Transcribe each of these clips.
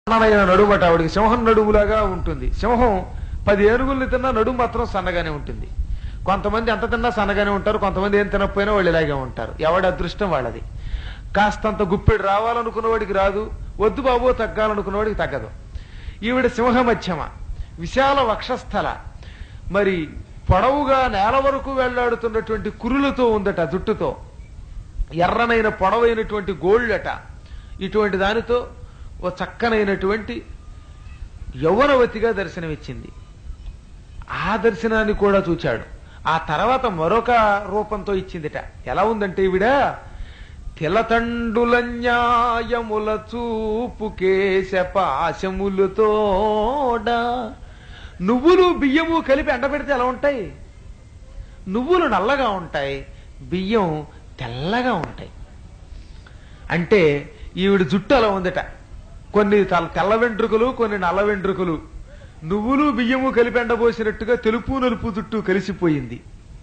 సన్నమైన నడుమట ఆవిడికి సింహం నడుములాగా ఉంటుంది. సింహం 10 ఏనుగుల్ని తిన్నా నడుము మాత్రం సన్నగానే ఉంటుంది. కొంతమంది ఎంత తిన్నా సన్నగానే ఉంటారు, కొంతమంది ఏం తినకపోయినా వాళ్ళు ఇలాగే ఉంటారు. ఎవడి అదృష్టం వాళ్ళది. కాస్తంత గుప్పెడు రావాలనుకున్న వాడికి రాదు, వద్దు బాబో తగ్గాలనుకున్న వాడికి తగ్గదు. ఈవిడ సింహ మధ్యమ, విశాల వక్షస్థల, మరి పొడవుగా నేల వరకు వెళ్లాడుతున్నటువంటి కురులతో ఉందట, జుట్టుతో ఎర్రనైన పొడవైనటువంటి గోళ్ళట. ఇటువంటి దానితో ఓ చక్కనైనటువంటి యౌవనవతిగా దర్శనమిచ్చింది. ఆ దర్శనాన్ని కూడా చూచాడు. ఆ తర్వాత మరొక రూపంతో ఇచ్చిందిట. ఎలా ఉందంటే ఈవిడ తిలతండుల న్యాయముల చూపు కేశ పాశములతోడ. నువ్వులు బియ్యము కలిపి ఎండబెడితే ఎలా ఉంటాయి? నువ్వులు నల్లగా ఉంటాయి, బియ్యం తెల్లగా ఉంటాయి. అంటే ఈవిడ జుట్టు అలా ఉందట. కొన్ని తెల్ల వెంట్రుకలు, కొన్ని నల్ల వెంట్రుకలు, నువ్వులు బియ్యము కలిపి ఎండబోసినట్టుగా తెలుపు నలుపు జుట్టు కలిసిపోయింది.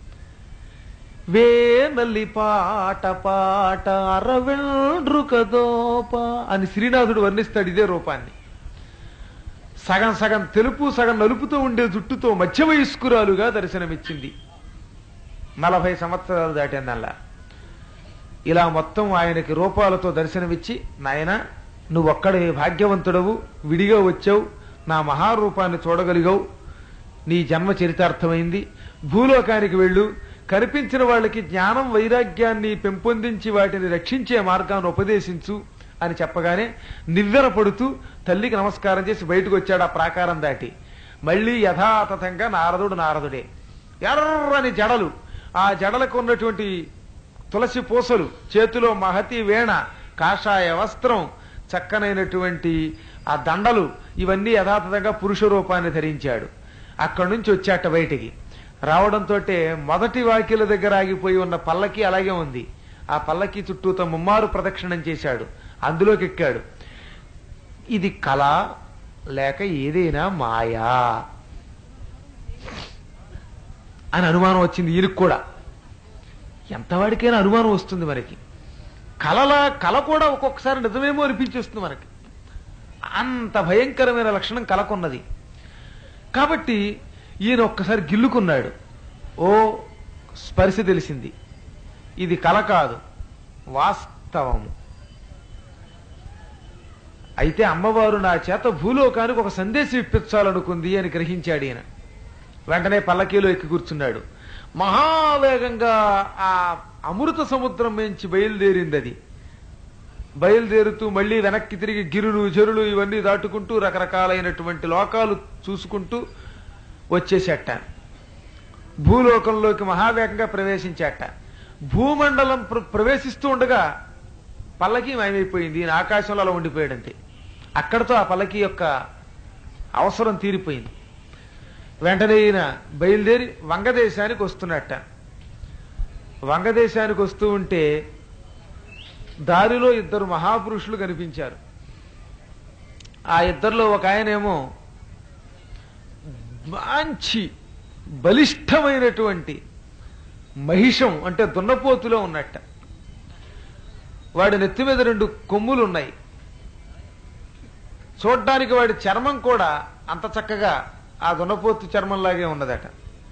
వేనల్లి పాట పాట అరవెండ్రుకదోప అని శ్రీనాథుడు వర్ణిస్తాడు ఇదే రూపాన్ని. సగం సగం తెలుపు సగం నలుపుతో ఉండే జుట్టుతో మధ్య వయస్కురాలుగా దర్శనమిచ్చింది. 40 సంవత్సరాలు దాటిందల్లా. ఇలా మొత్తం ఆయనకి రూపాలతో దర్శనమిచ్చి, నాయన నువ్వొక్కడే భాగ్యవంతుడవు, విడిగా వచ్చావు, నా మహారూపాన్ని చూడగలిగావు, నీ జన్మ చరితార్థమైంది, భూలోకానికి వెళ్ళు, కనిపించిన వాళ్ళకి జ్ఞానం వైరాగ్యాన్ని పెంపొందించి వాటిని రక్షించే మార్గాన్ని ఉపదేశించు అని చెప్పగానే నివ్వెరపడుతూ తల్లికి నమస్కారం చేసి బయటకు వచ్చాడు. ఆ ప్రాకారం దాటి మళ్లీ యథాతథంగా నారదుడే. ఎర్రని జడలు, ఆ జడలకు ఉన్నటువంటి తులసి పూసలు, చేతిలో మహతి వేణ, కాషాయ వస్త్రం, చక్కనైనటువంటి ఆ దండలు, ఇవన్నీ యథాతథంగా పురుష రూపాన్ని ధరించాడు. అక్కడి నుంచి వచ్చాట బయటికి. రావడంతో మొదటి వాకిల దగ్గర ఆగిపోయి ఉన్న పల్లకి అలాగే ఉంది. ఆ పల్లకి చుట్టూతో ముమ్మారు ప్రదక్షిణం చేశాడు. అందులోకి ఎక్కాడు. ఇది కళ లేక ఏదైనా మాయా అని అనుమానం వచ్చింది ఈయనకు కూడా. ఎంతవాడికైనా అనుమానం వస్తుంది మనకి. కళ కూడా ఒక్కొక్కసారి నిజమేమో అనిపించేస్తుంది మనకి. అంత భయంకరమైన లక్షణం కళకున్నది. కాబట్టి ఈయన ఒక్కసారి గిల్లుకున్నాడు. ఓ స్పర్శ తెలిసింది, ఇది కళ కాదు, వాస్తవము. అయితే అమ్మవారు నా చేత భూలోకానికి ఒక సందేశం ఇప్పించాలనుకుంది అని గ్రహించాడు ఈయన. వెంటనే పల్లకీలో ఎక్కి కూర్చున్నాడు. మహావేగంగా ఆ అమృత సముద్రం నుంచి బయలుదేరింది. అది బయలుదేరుతూ మళ్లీ వెనక్కి తిరిగి గిరులు జరులు ఇవన్నీ దాటుకుంటూ రకరకాలైనటువంటి లోకాలు చూసుకుంటూ వచ్చేసేట. భూలోకంలోకి మహావేగంగా ప్రవేశించాట. భూమండలం ప్రవేశిస్తూ ఉండగా పల్లకి మాయమైపోయింది. ఈయన ఆకాశంలో అలా ఉండిపోయాడంతే. అక్కడతో ఆ పల్లకి యొక్క అవసరం తీరిపోయింది. వెంటనే ఈయన బయలుదేరి వంగదేశానికి వస్తున్నట్ట. వంగదేశానికి వస్తూ ఉంటే దారిలో 2 మహాపురుషులు కనిపించారు. ఆ ఇద్దరిలో ఒక ఆయనేమో మంచి బలిష్టమైనటువంటి మహిషం అంటే దున్నపోతులో ఉన్నట్ట. వాడి నెత్తి మీద 2 కొమ్ములు ఉన్నాయి. చూడ్డానికి వాడి చర్మం కూడా అంత చక్కగా ఆ దున్నపోతు చర్మంలాగే ఉన్నదట.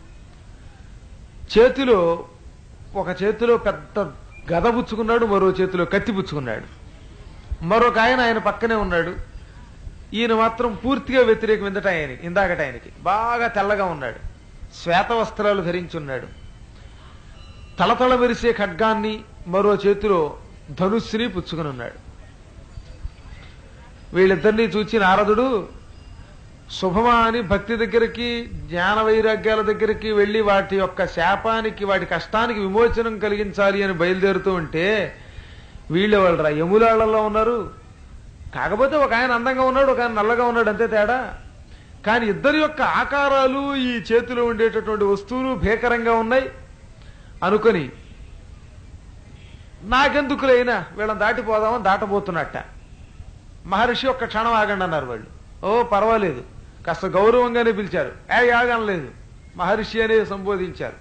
ఒక చేతిలో పెద్ద గద పుచ్చుకున్నాడు, మరో చేతిలో కత్తి పుచ్చుకున్నాడు. మరొక ఆయన పక్కనే ఉన్నాడు. ఈయన మాత్రం పూర్తిగా వ్యతిరేకం. ఇందాకట ఆయనకి బాగా తెల్లగా ఉన్నాడు, శ్వేత వస్త్రాలు ధరించున్నాడు. తలతల మెరిసే ఖడ్గాన్ని, మరో చేతిలో ధనుస్సుని పుచ్చుకుని ఉన్నాడు. వీళ్ళిద్దరినీ చూచి నారదుడు శుభమా అని భక్తి దగ్గరికి, జ్ఞాన వైరాగ్యాల దగ్గరికి వెళ్లి వాటి యొక్క శాపానికి, వాటి కష్టానికి విమోచనం కలిగించాలి అని బయలుదేరుతూ ఉంటే వీళ్ళెవళ్ళరా యములాళ్లలో ఉన్నారు. కాకపోతే ఒక ఆయన అందంగా ఉన్నాడు, ఒక ఆయన నల్లగా ఉన్నాడు, అంతే తేడా. కానీ ఇద్దరి యొక్క ఆకారాలు, ఈ చేతిలో ఉండేటటువంటి వస్తువులు భీకరంగా ఉన్నాయి అనుకొని నాకెందుకులైనా వీళ్ళని దాటిపోదామని దాటబోతున్నట్ట. మహర్షి ఒక్క క్షణం ఆగండి అన్నారు వాళ్ళు. ఓ పర్వాలేదు, కాస్త గౌరవంగానే పిలిచారు. ఆగనలేదు, మహర్షి అనే సంబోధించారు.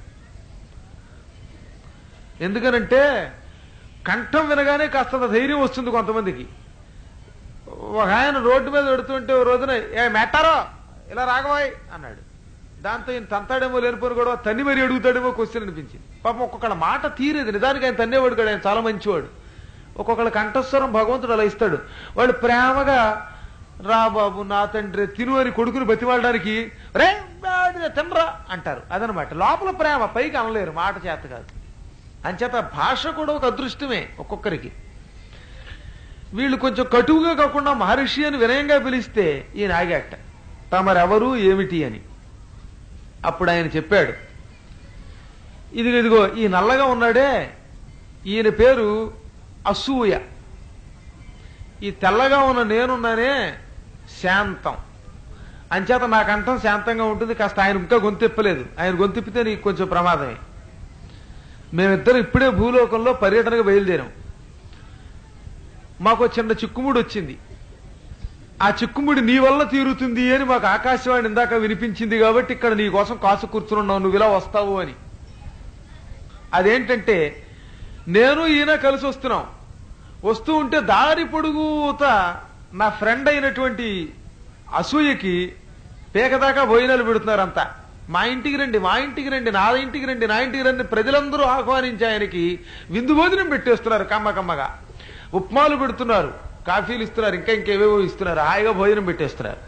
ఎందుకనంటే కంఠం వినగానే కాస్త ధైర్యం వస్తుంది కొంతమందికి. ఒక ఆయన రోడ్డు మీద పెడుతుంటే ఓ రోజున ఏ మెట్టారో ఇలా రాగవాయ్ అన్నాడు. దాంతో ఈయన తంతాడేమో లేనిపోను కూడా తన్ని మరి అడుగుతాడేమో క్వశ్చన్ అనిపించింది. పాపం ఒక్కొక్కళ్ళ మాట తీరేది, నిజానికి ఆయన తన్నేవాడు కూడా, ఆయన చాలా మంచివాడు. ఒక్కొక్కళ్ళ కంఠస్వరం భగవంతుడు అలా ఇస్తాడు. వాళ్ళు ప్రేమగా రా బాబు నా తండ్రి తిను అని కొడుకుని బతివాడడానికి రే తినరా అంటారు. అదనమాట లోపల ప్రేమ, పైకి అనలేరు, మాట చేత కాదు. అంచేత భాష కూడా ఒక అదృష్టమే ఒక్కొక్కరికి. వీళ్ళు కొంచెం కటువుగా కాకుండా మహర్షి అని వినయంగా పిలిస్తే ఈయన ఆగాట, తమరెవరు ఏమిటి అని. అప్పుడు ఆయన చెప్పాడు, ఇదిగో ఈ నల్లగా ఉన్నాడే ఈయన పేరు అసూయ, ఈ తెల్లగా ఉన్న నేనున్నానే శాంతం. అంచేత నా కంఠం శాంతంగా ఉంటుంది. కాస్త ఆయన ఇంకా గొంతెప్పలేదు, ఆయన గొంతెప్పితే నీకు కొంచెం ప్రమాదమే. మేమిద్దరం ఇప్పుడే భూలోకంలో పర్యటనకు బయలుదేరాం. మాకు చిన్న చిక్కుముడి వచ్చింది. ఆ చిక్కుముడి నీ వల్ల తీరుతుంది అని మాకు ఆకాశవాణి ఇందాక వినిపించింది కాబట్టి ఇక్కడ నీ కోసం కాసు కూర్చున్నావు, నువ్వు ఇలా వస్తావు అని. అదేంటంటే నేను ఈయన కలిసి వస్తున్నాం. వస్తూ ఉంటే దారి పొడుగుత నా ఫ్రెండ్ అయినటువంటి అసూయకి పేకదాకా భోజనాలు పెడుతున్నారంతా. మా ఇంటికి రండి, మా ఇంటికి రండి, నా ఇంటికి రండి, నా ఇంటికి రండి ప్రజలందరూ ఆహ్వానించి ఆయనకి విందు భోజనం పెట్టేస్తున్నారు. కమ్మగా ఉప్మాలు పెడుతున్నారు, కాఫీలు ఇస్తున్నారు, ఇంకా ఇంకేవేవో ఇస్తున్నారు, హాయిగా భోజనం పెట్టేస్తున్నారు.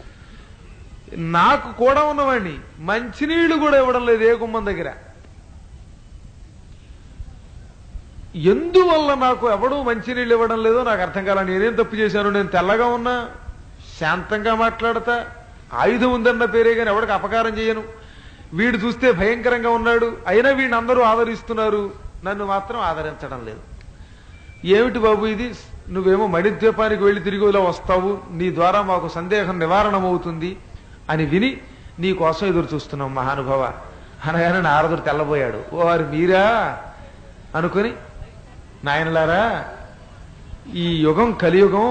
నాకు కూడా ఉన్నవాడిని మంచినీళ్లు కూడా ఇవ్వడం లేదు ఏ గుమ్మం దగ్గర. ఎందువల్ల నాకు ఎవడూ మంచినీళ్ళు ఇవ్వడం లేదో నాకు అర్థం కాల. నేనేం తప్పు చేశాను? నేను తెల్లగా ఉన్నా, శాంతంగా మాట్లాడతా, ఆయుధం ఉందన్న పేరే కానీ ఎవడికి అపకారం చేయను. వీడు చూస్తే భయంకరంగా ఉన్నాడు, అయినా వీడిని అందరూ ఆదరిస్తున్నారు, నన్ను మాత్రం ఆదరించడం లేదు. ఏమిటి బాబు ఇది? నువ్వేమో మణిద్వీపానికి వెళ్లి తిరిగి ఇలా వస్తావు, నీ ద్వారా మాకు సందేహం నివారణమవుతుంది అని విని నీ కోసం ఎదురు చూస్తున్నాం మహానుభావ అనగానే నారదుడు తెల్లబోయాడు. ఓ వారు మీరా అనుకుని, నాయనలారా ఈ యుగం కలియుగం,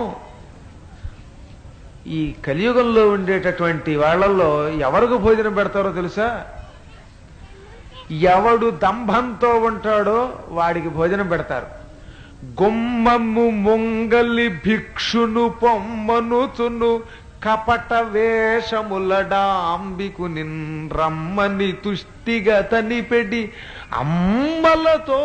ఈ కలియుగంలో ఉండేటటువంటి వాళ్లలో ఎవరికి భోజనం పెడతారో తెలుసా? ఎవడు దంభంతో ఉంటాడో వాడికి భోజనం పెడతారు. గుమ్మము మొంగలి భిక్షును పొమ్మనుచును కపట వేషములడాంబికు నిన్రమ్మని తుష్టిగా తనిపెడి అమ్మలతో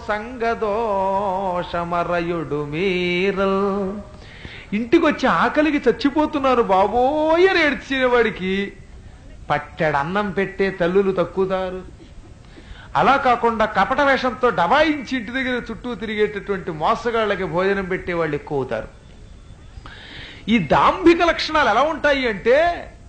సంగదోషమరయుడు మీరల్. ఇంటికొచ్చి ఆకలికి చచ్చిపోతున్నారు బాబోయ్ అని ఏడ్చేవాడికి పట్టెడు అన్నం పెట్టే తల్లులు తక్కుతారు. అలా కాకుండా కపట వేషంతో డబాయించి ఇంటి దగ్గర చుట్టూ తిరిగేటటువంటి మోసగాళ్ళకి భోజనం పెట్టేవాళ్ళు ఎక్కువ అవుతారు. ఈ దాంభిక లక్షణాలు ఎలా ఉంటాయి అంటే,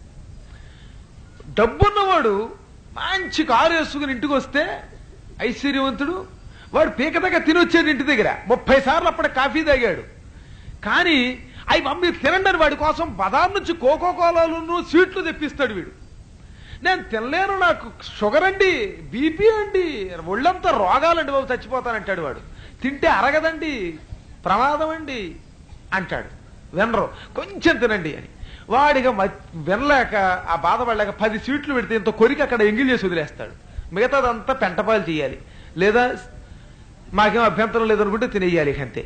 డబ్బున్నవాడు మంచి కారు వేసుకుని ఇంటికి వస్తే ఐశ్వర్యవంతుడు, వాడు పీకదగా తినొచ్చేది ఇంటి దగ్గర 30 సార్లు అప్పుడే కాఫీ తాగాడు. కానీ అవి మమ్మీ తినండి అని వాడి కోసం బజార్ నుంచి కోకో కోలాలను స్వీట్లు తెప్పిస్తాడు వీడు. నేను తినలేను, నాకు షుగర్ అండి, బీపీ అండి, ఒళ్ళంతా రోగాలండి బాబు, చచ్చిపోతానంటాడు వాడు. తింటే అరగదండి, ప్రమాదం అండి అంటాడు. వినరు, కొంచెం తినండి అని. వాడిగా వినలేక ఆ బాధపడలేక 10 స్వీట్లు పెడితే ఇంత కొరికి అక్కడ ఎంగిల్ చేసి వదిలేస్తాడు. మిగతాదంతా పెంటపాలు చేయాలి, లేదా మాకేం అభ్యంతరం లేదనుకుంటే తినేయాలి, అంతే.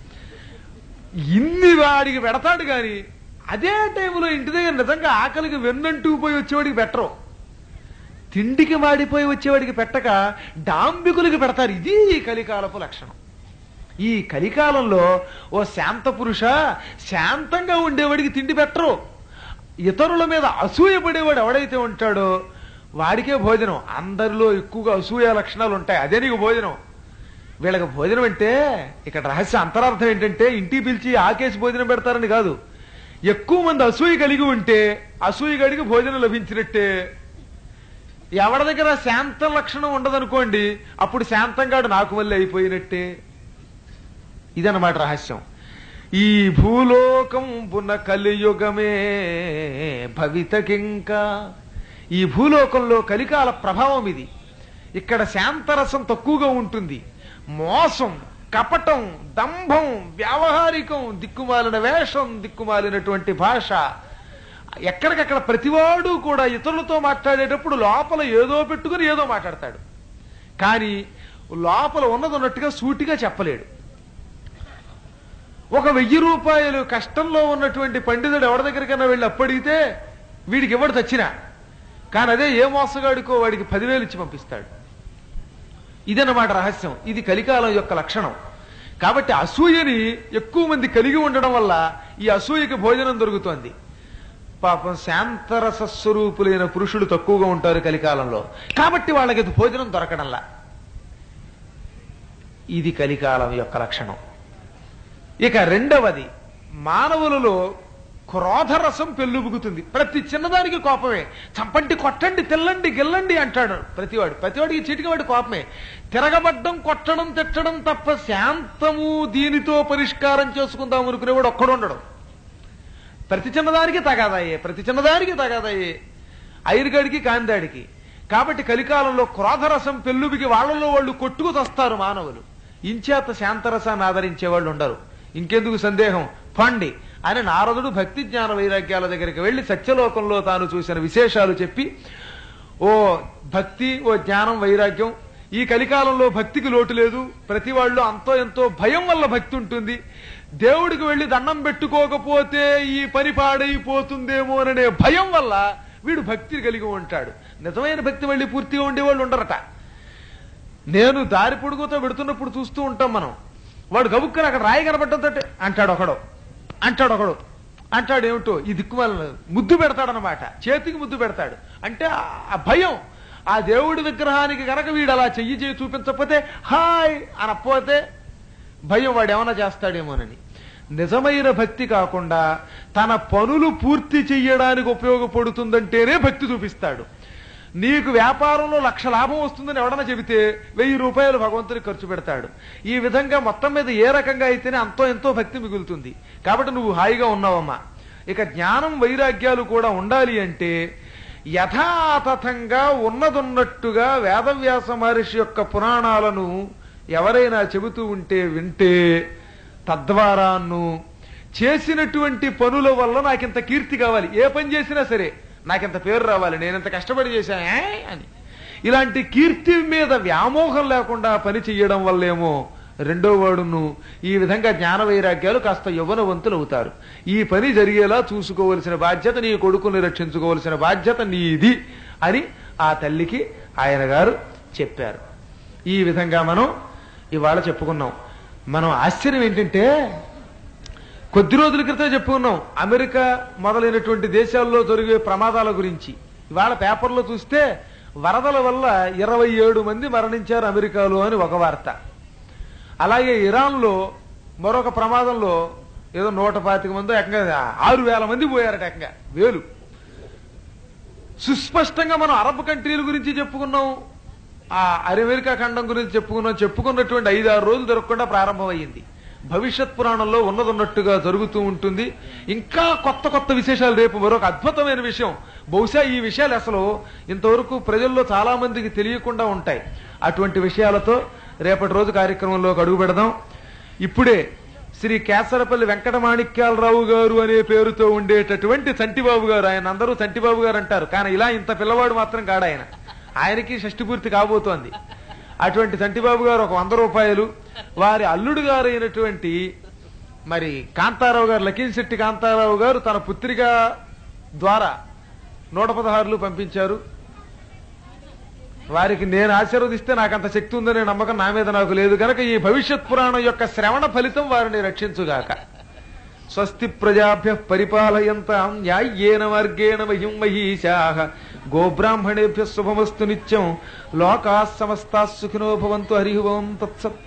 ఇన్ని వాడికి పెడతాడు గాని అదే టైంలో ఇంటి దగ్గర నిజంగా ఆకలికి వెన్నంటూ పోయి వచ్చేవాడికి పెట్టరు. తిండికి వాడిపోయి వచ్చేవాడికి పెట్టక డాంబికులకి పెడతారు. ఇది ఈ కలికాలపు లక్షణం. ఈ కలికాలంలో ఓ శాంత పురుష, శాంతంగా ఉండేవాడికి తిండి పెట్టరు. ఇతరుల మీద అసూయ పడేవాడు ఎవడైతే ఉంటాడో వాడికే భోజనం. అందరిలో ఎక్కువగా అసూయ లక్షణాలు ఉంటాయి, అదే నీకు భోజనం. వీళ్ళకి భోజనం అంటే ఇక్కడ రహస్య అంతరార్థం ఏంటంటే ఇంటికి పిలిచి ఆకేసి భోజనం పెడతారని కాదు. ఎక్కువ మంది అసూయ కలిగి ఉంటే అసూయగాడికి భోజనం లభించినట్టే. ఎవరి దగ్గర శాంతం లక్షణం ఉండదనుకోండి, అప్పుడు శాంతంగాడు నాకు మళ్ళీ అయిపోయినట్టే. ఇదన్నమాట రహస్యం. ఈ భూలోకం పున కలియుగమే భవితకింకా. ఈ భూలోకంలో కలికాల ప్రభావం ఇది. ఇక్కడ శాంతరసం తక్కువగా ఉంటుంది. మోసం, కపటం, దంభం, వ్యావహారికం, దిక్కుమాలిన వేషం, దిక్కుమాలినటువంటి భాష. ఎక్కడికక్కడ ప్రతివాడు కూడా ఇతరులతో మాట్లాడేటప్పుడు లోపల ఏదో పెట్టుకుని ఏదో మాట్లాడతాడు, కానీ లోపల ఉన్నది ఉన్నట్టుగా సూటిగా చెప్పలేడు. ఒక 1000 రూపాయలు కష్టంలో ఉన్నటువంటి పండితుడు ఎవరి దగ్గరికైనా వెళ్ళి అప్పడిగితే వీడికి ఎవడు తెచ్చినా, కానీ అదే ఏ మోసగాడికో వాడికి 10,000 ఇచ్చి పంపిస్తాడు. ఇదన్నమాట రహస్యం. ఇది కలికాలం యొక్క లక్షణం. కాబట్టి అసూయని ఎక్కువ మంది కలిగి ఉండడం వల్ల ఈ అసూయకి భోజనం దొరుకుతోంది. పాపం శాంతరస స్వరూపులైన పురుషులు తక్కువగా ఉంటారు కలికాలంలో, కాబట్టి వాళ్ళకి భోజనం దొరకడంలా. ఇది కలికాలం యొక్క లక్షణం. ఇక రెండవది, మానవులలో క్రోధరసం పెళ్ళుబుగుతుంది. ప్రతి చిన్నదానికి కోపమే. చంపండి, కొట్టండి, తెల్లండి, గెల్లండి అంటాడు ప్రతివాడికి చీటికవాడి కోపమే. తిరగబడ్డం, కొట్టడం, తిట్టడం తప్ప శాంతము దీనితో పరిష్కారం చేసుకుందాం అనుకునేవాడు ఒక్కడు ఉండడు. ప్రతి చిన్నదానికి తగాదాయే ఐరుగాడికి కాందాడికి. కాబట్టి కలికాలంలో క్రోధరసం పెళ్ళుబికి వాళ్ళలో వాళ్ళు కొట్టుకు తస్తారు మానవులు. ఇంచేత శాంతరసాన్ని ఆదరించే వాళ్ళు ఉండరు. ఇంకెందుకు సందేహం, పండి అని నారదుడు భక్తి జ్ఞాన వైరాగ్యాల దగ్గరికి వెళ్లి సత్యలోకంలో తాను చూసిన విశేషాలు చెప్పి, ఓ భక్తి, ఓ జ్ఞానం, వైరాగ్యం, ఈ కలికాలంలో భక్తికి లోటు లేదు. ప్రతి వాళ్ళు అంతో ఎంతో భయం వల్ల భక్తి ఉంటుంది. దేవుడికి వెళ్లి దండం పెట్టుకోకపోతే ఈ పని పాడైపోతుందేమోననే భయం వల్ల వీడు భక్తి కలిగి ఉంటాడు. నిజమైన భక్తి మళ్ళీ పూర్తిగా ఉండేవాళ్ళు ఉండరట. నేను దారి పొడుగుతో పెడుతున్నప్పుడు చూస్తూ ఉంటాం మనం. వాడు గబుక్కని అక్కడ రాయి కనబడ్డంతో అంటాడు ఏమిటో ఈ దిక్కుమాల ముద్దు పెడతాడనమాట. చేతికి ముద్దు పెడతాడు. అంటే ఆ భయం. ఆ దేవుడి విగ్రహానికి గనక వీడు అలా చెయ్యి చూపించకపోతే హాయ్ అనకపోతే భయం, వాడు ఏమైనా చేస్తాడేమోనని. నిజమైన భక్తి కాకుండా తన పనులు పూర్తి చెయ్యడానికి ఉపయోగపడుతుందంటేనే భక్తి చూపిస్తాడు. నీకు వ్యాపారంలో 1,00,000 లాభం వస్తుందని ఎవడన్నా చెబితే 1,000 రూపాయలు భగవంతుడికి ఖర్చు పెడతాడు. ఈ విధంగా మొత్తం మీద ఏ రకంగా అయితేనే అంతో ఎంతో భక్తి మిగులుతుంది. కాబట్టి నువ్వు హాయిగా ఉన్నావమ్మా. ఇక జ్ఞానం, వైరాగ్యాలు కూడా ఉండాలి అంటే యథాతథంగా ఉన్నదున్నట్టుగా వేదవ్యాస మహర్షి యొక్క పురాణాలను ఎవరైనా చెబుతూ ఉంటే వింటే, తద్వారాను చేసినటువంటి పనుల వల్ల నాకింత కీర్తి కావాలి, ఏ పని చేసినా సరే నాకింత పేరు రావాలి, నేనింత కష్టపడి చేశానే అని ఇలాంటి కీర్తి మీద వ్యామోహం లేకుండా పని చెయ్యడం వల్లేమో రెండో వాడును ఈ విధంగా జ్ఞాన వైరాగ్యాలు కాస్త యవ్వనవంతులు అవుతారు. ఈ పని జరిగేలా చూసుకోవలసిన బాధ్యత, నీ కొడుకుని రక్షించుకోవలసిన బాధ్యత నీది అని ఆ తల్లికి ఆయన గారు చెప్పారు. ఈ విధంగా మనం ఇవాళ చెప్పుకున్నాం. మనం ఆశ్చర్యం ఏంటంటే, కొద్ది రోజుల క్రితం చెప్పుకున్నాం అమెరికా మొదలైనటువంటి దేశాల్లో జరిగే ప్రమాదాల గురించి. ఇవాళ పేపర్లో చూస్తే వరదల వల్ల 27 మంది మరణించారు అమెరికాలో అని ఒక వార్త. అలాగే ఇరాన్లో మరొక ప్రమాదంలో ఏదో 125 మంది, ఏకంగా 6,000 మంది పోయారట. ఏకంగా 1000. సుస్పష్టంగా మనం అరబ్ కంట్రీల గురించి చెప్పుకున్నాం, ఆ అమెరికా ఖండం గురించి చెప్పుకున్నటువంటి 5-6 రోజులు జరగకుండా ప్రారంభమయ్యింది. భవిష్యత్ పురాణంలో ఉన్నదన్నట్టుగా జరుగుతూ ఉంటుంది. ఇంకా కొత్త కొత్త విశేషాలు. రేపు మరొక అద్భుతమైన విషయం. బహుశా ఈ విషయాలు అసలు ఇంతవరకు ప్రజల్లో చాలా మందికి తెలియకుండా ఉంటాయి. అటువంటి విషయాలతో రేపటి రోజు కార్యక్రమంలోకి అడుగు పెడదాం. ఇప్పుడే శ్రీ కేసరపల్లి వెంకటమాణిక్యాలరావు గారు అనే పేరుతో ఉండేటటువంటి చంటిబాబు గారు, ఆయన అందరూ చంటిబాబు గారు అంటారు, కానీ ఇలా ఇంత పిల్లవాడు మాత్రం కాడు ఆయన. ఆయనకి షష్ఠి పూర్తి కాబోతోంది. అటువంటి చంటిబాబు గారు ఒక 100 రూపాయలు, వారి అల్లుడు గారు అయినటువంటి మరి కాంతారావు గారు, లకీన్ శెట్టి కాంతారావు గారు తన పుత్రిక ద్వారా 116 పంపించారు. వారికి నేను ఆశీర్వదిస్తే నాకంత శక్తి ఉందనే నమ్మకం నా మీద నాకు లేదు కనుక ఈ భవిష్యత్ పురాణం యొక్క శ్రవణ ఫలితం వారిని రక్షించుగాక. స్వస్తి ప్రజాభ్య పరిపాలయంతాం న్యాయ్యేన మార్గేణ మహిం మహీశాః గోబ్రాహ్మణేభ్య శుభమస్తు నిత్యం. లోకాః సమస్తాః సుఖినో భవంతు. హరి ఓం తత్సత్.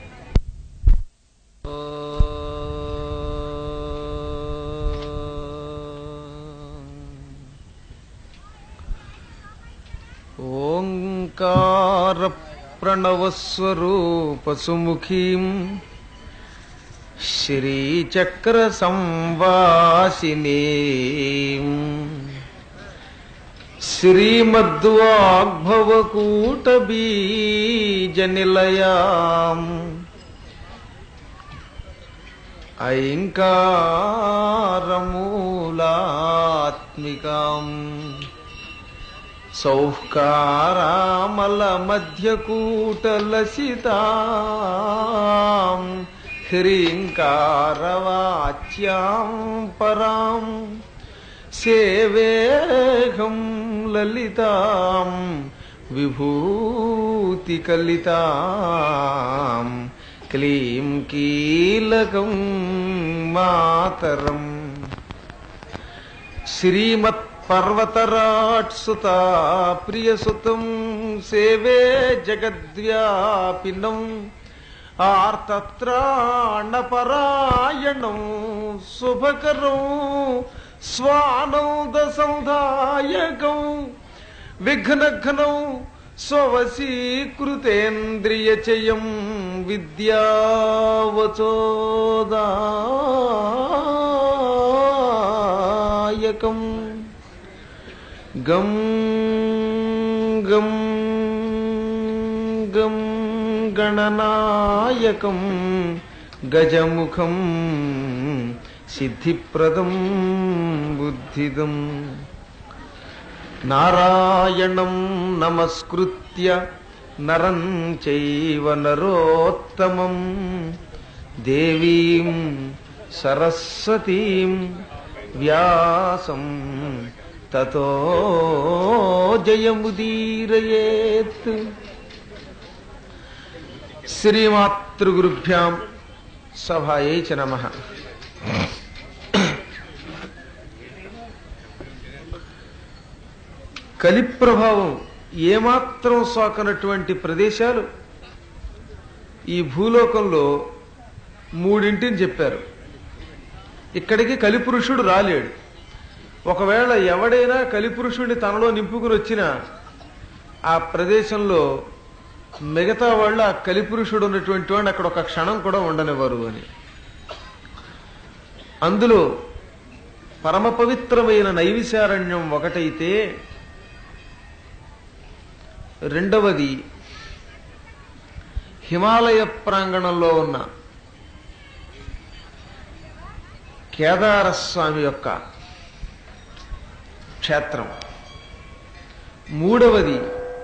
ఓంకార ప్రణవస్వరూప సుముఖీం శ్రీచక్ర సంవాసినీం శ్రీమద్వాగ్భవకూటబీజనిలయాం ఐంకారమూలాత్మికాం సౌఃకారామల మధ్యకూటలసితాం హ్రీంకారవాచ్యాం పరాం సేవేహం లలితాం విభూతికలితాం క్లీం కీలకం మాతరం. శ్రీమత్ పర్వతరాట్సుతా ప్రియసుతం సేవే జగద్వ్యాపినం ఆర్తత్రాణపరాయణం శుభకరం స్వానంద సంధాయకం విఘ్నఘ్నం స్వవశీకృతేంద్రియచయం విద్యావచోదాయకం గం గం గం గణనాయకం గజముఖం సిద్ధిప్రదం బుద్ధిదం. నారాయణం నమస్కృత్య నరం చైవ నరోత్తమం దేవీం సరస్వతీం వ్యాసం తతో జయముదీరయేత్. శ్రీమాతృగురుభ్యాం సభాయై చ నమః. కలి ప్రభావం ఏమాత్రం సోకనటువంటి ప్రదేశాలు ఈ భూలోకంలో మూడింటిని చెప్పారు. ఇక్కడికి కలిపురుషుడు రాలేడు. ఒకవేళ ఎవడైనా కలిపురుషుడిని తనలో నింపుకుని వచ్చినా ఆ ప్రదేశంలో మిగతా వాళ్ళు ఆ కలిపురుషుడు ఉన్నటువంటి వాడిని అక్కడ ఒక క్షణం కూడా ఉండనివ్వరు అని. అందులో పరమ పవిత్రమైన నైవిశారణ్యం ఒకటైతే, రెండవది హిమాలయ ప్రాంగణంలో ఉన్న కేదారస్వామి యొక్క క్షేత్రం, మూడవది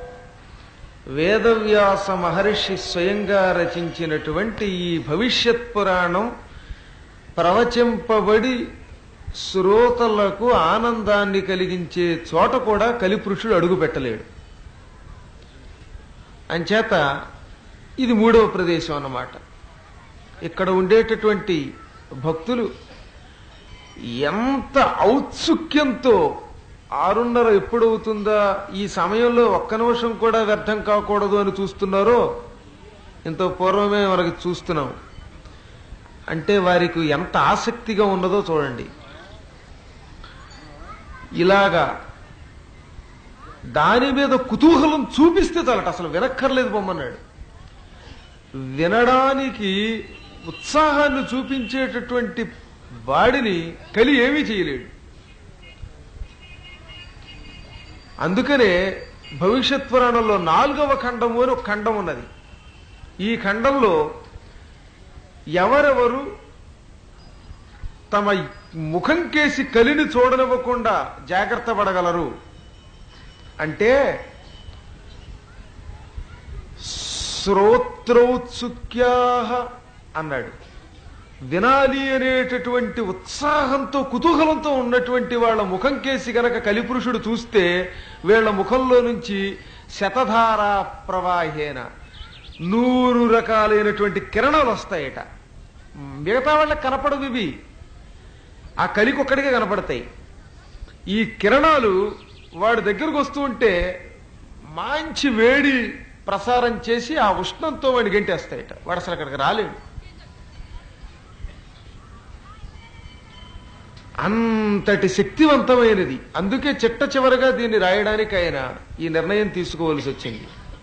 వేదవ్యాస మహర్షి స్వయంగా రచించినటువంటి ఈ భవిష్యత్ పురాణం ప్రవచింపబడి శ్రోతలకు ఆనందాన్ని కలిగించే చోట కూడా కలిపురుషుడు అడుగు పెట్టలేడు. అంచేత ఇది మూడవ ప్రదేశం అన్నమాట. ఇక్కడ ఉండేటటువంటి భక్తులు ఎంత ఔత్సుక్యంతో 6:30 ఎప్పుడవుతుందా, ఈ సమయంలో ఒక్క నిమిషం కూడా వ్యర్థం కాకూడదు అని చూస్తున్నారో, ఎంతో పూర్వమే మనకి చూస్తున్నాం. అంటే వారికి ఎంత ఆసక్తిగా ఉన్నదో చూడండి. ఇలాగా దాని మీద కుతూహలం చూపిస్తే చాలట, అసలు వినక్కర్లేదు పొమ్మన్నాడు. వినడానికి ఉత్సాహాన్ని చూపించేటటువంటి వాడిని కలి ఏమీ చేయలేడు. అందుకనే భవిష్యత్ పురాణంలో 4వ ఖండము అని ఒక ఖండం ఉన్నది. ఈ ఖండంలో ఎవరెవరు తమ ముఖం కేసి కలిని చూడనివ్వకుండా జాగ్రత్త పడగలరు అంటే, శ్రోత్రౌత్సుక్యాః అన్నాడు. వినాలి అనేటటువంటి ఉత్సాహంతో కుతూహలంతో ఉన్నటువంటి వాళ్ళ ముఖం కేసి గనక కలిపురుషుడు చూస్తే వీళ్ల ముఖంలో నుంచి శతధారా ప్రవాహేన 100 రకాలైనటువంటి కిరణాలు వస్తాయట. మిగతా వాళ్ళకి కనపడదు, ఇవి ఆ కలికి ఒక్కడికే కనపడతాయి. ఈ కిరణాలు వాడి దగ్గరకు వస్తూ ఉంటే మంచి వేడి ప్రసారం చేసి ఆ ఉష్ణంతో వాడిని గంటేస్తాయట. వాడు అసలు అక్కడికి రాలేడు. అంతటి శక్తివంతమైనది. అందుకే చిట్ట చివరగా దీన్ని రాయడానికి ఆయన ఈ నిర్ణయం తీసుకోవలసి వచ్చింది.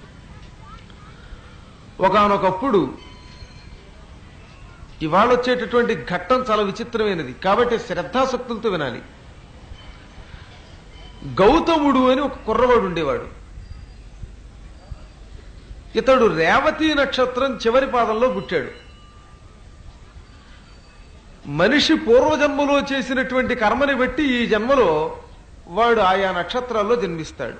ఒకానొకప్పుడు ఇవాళ వచ్చేటటువంటి ఘట్టం చాలా విచిత్రమైనది కాబట్టి శ్రద్ధాసక్తులతో వినాలి. గౌతముడు అని ఒక కుర్రవాడు ఉండేవాడు. ఇతడు రేవతి నక్షత్రం చివరి పాదంలో పుట్టాడు. మనిషి పూర్వజన్మలో చేసినటువంటి కర్మని బట్టి ఈ జన్మలో వాడు ఆయా నక్షత్రాల్లో జన్మిస్తాడు.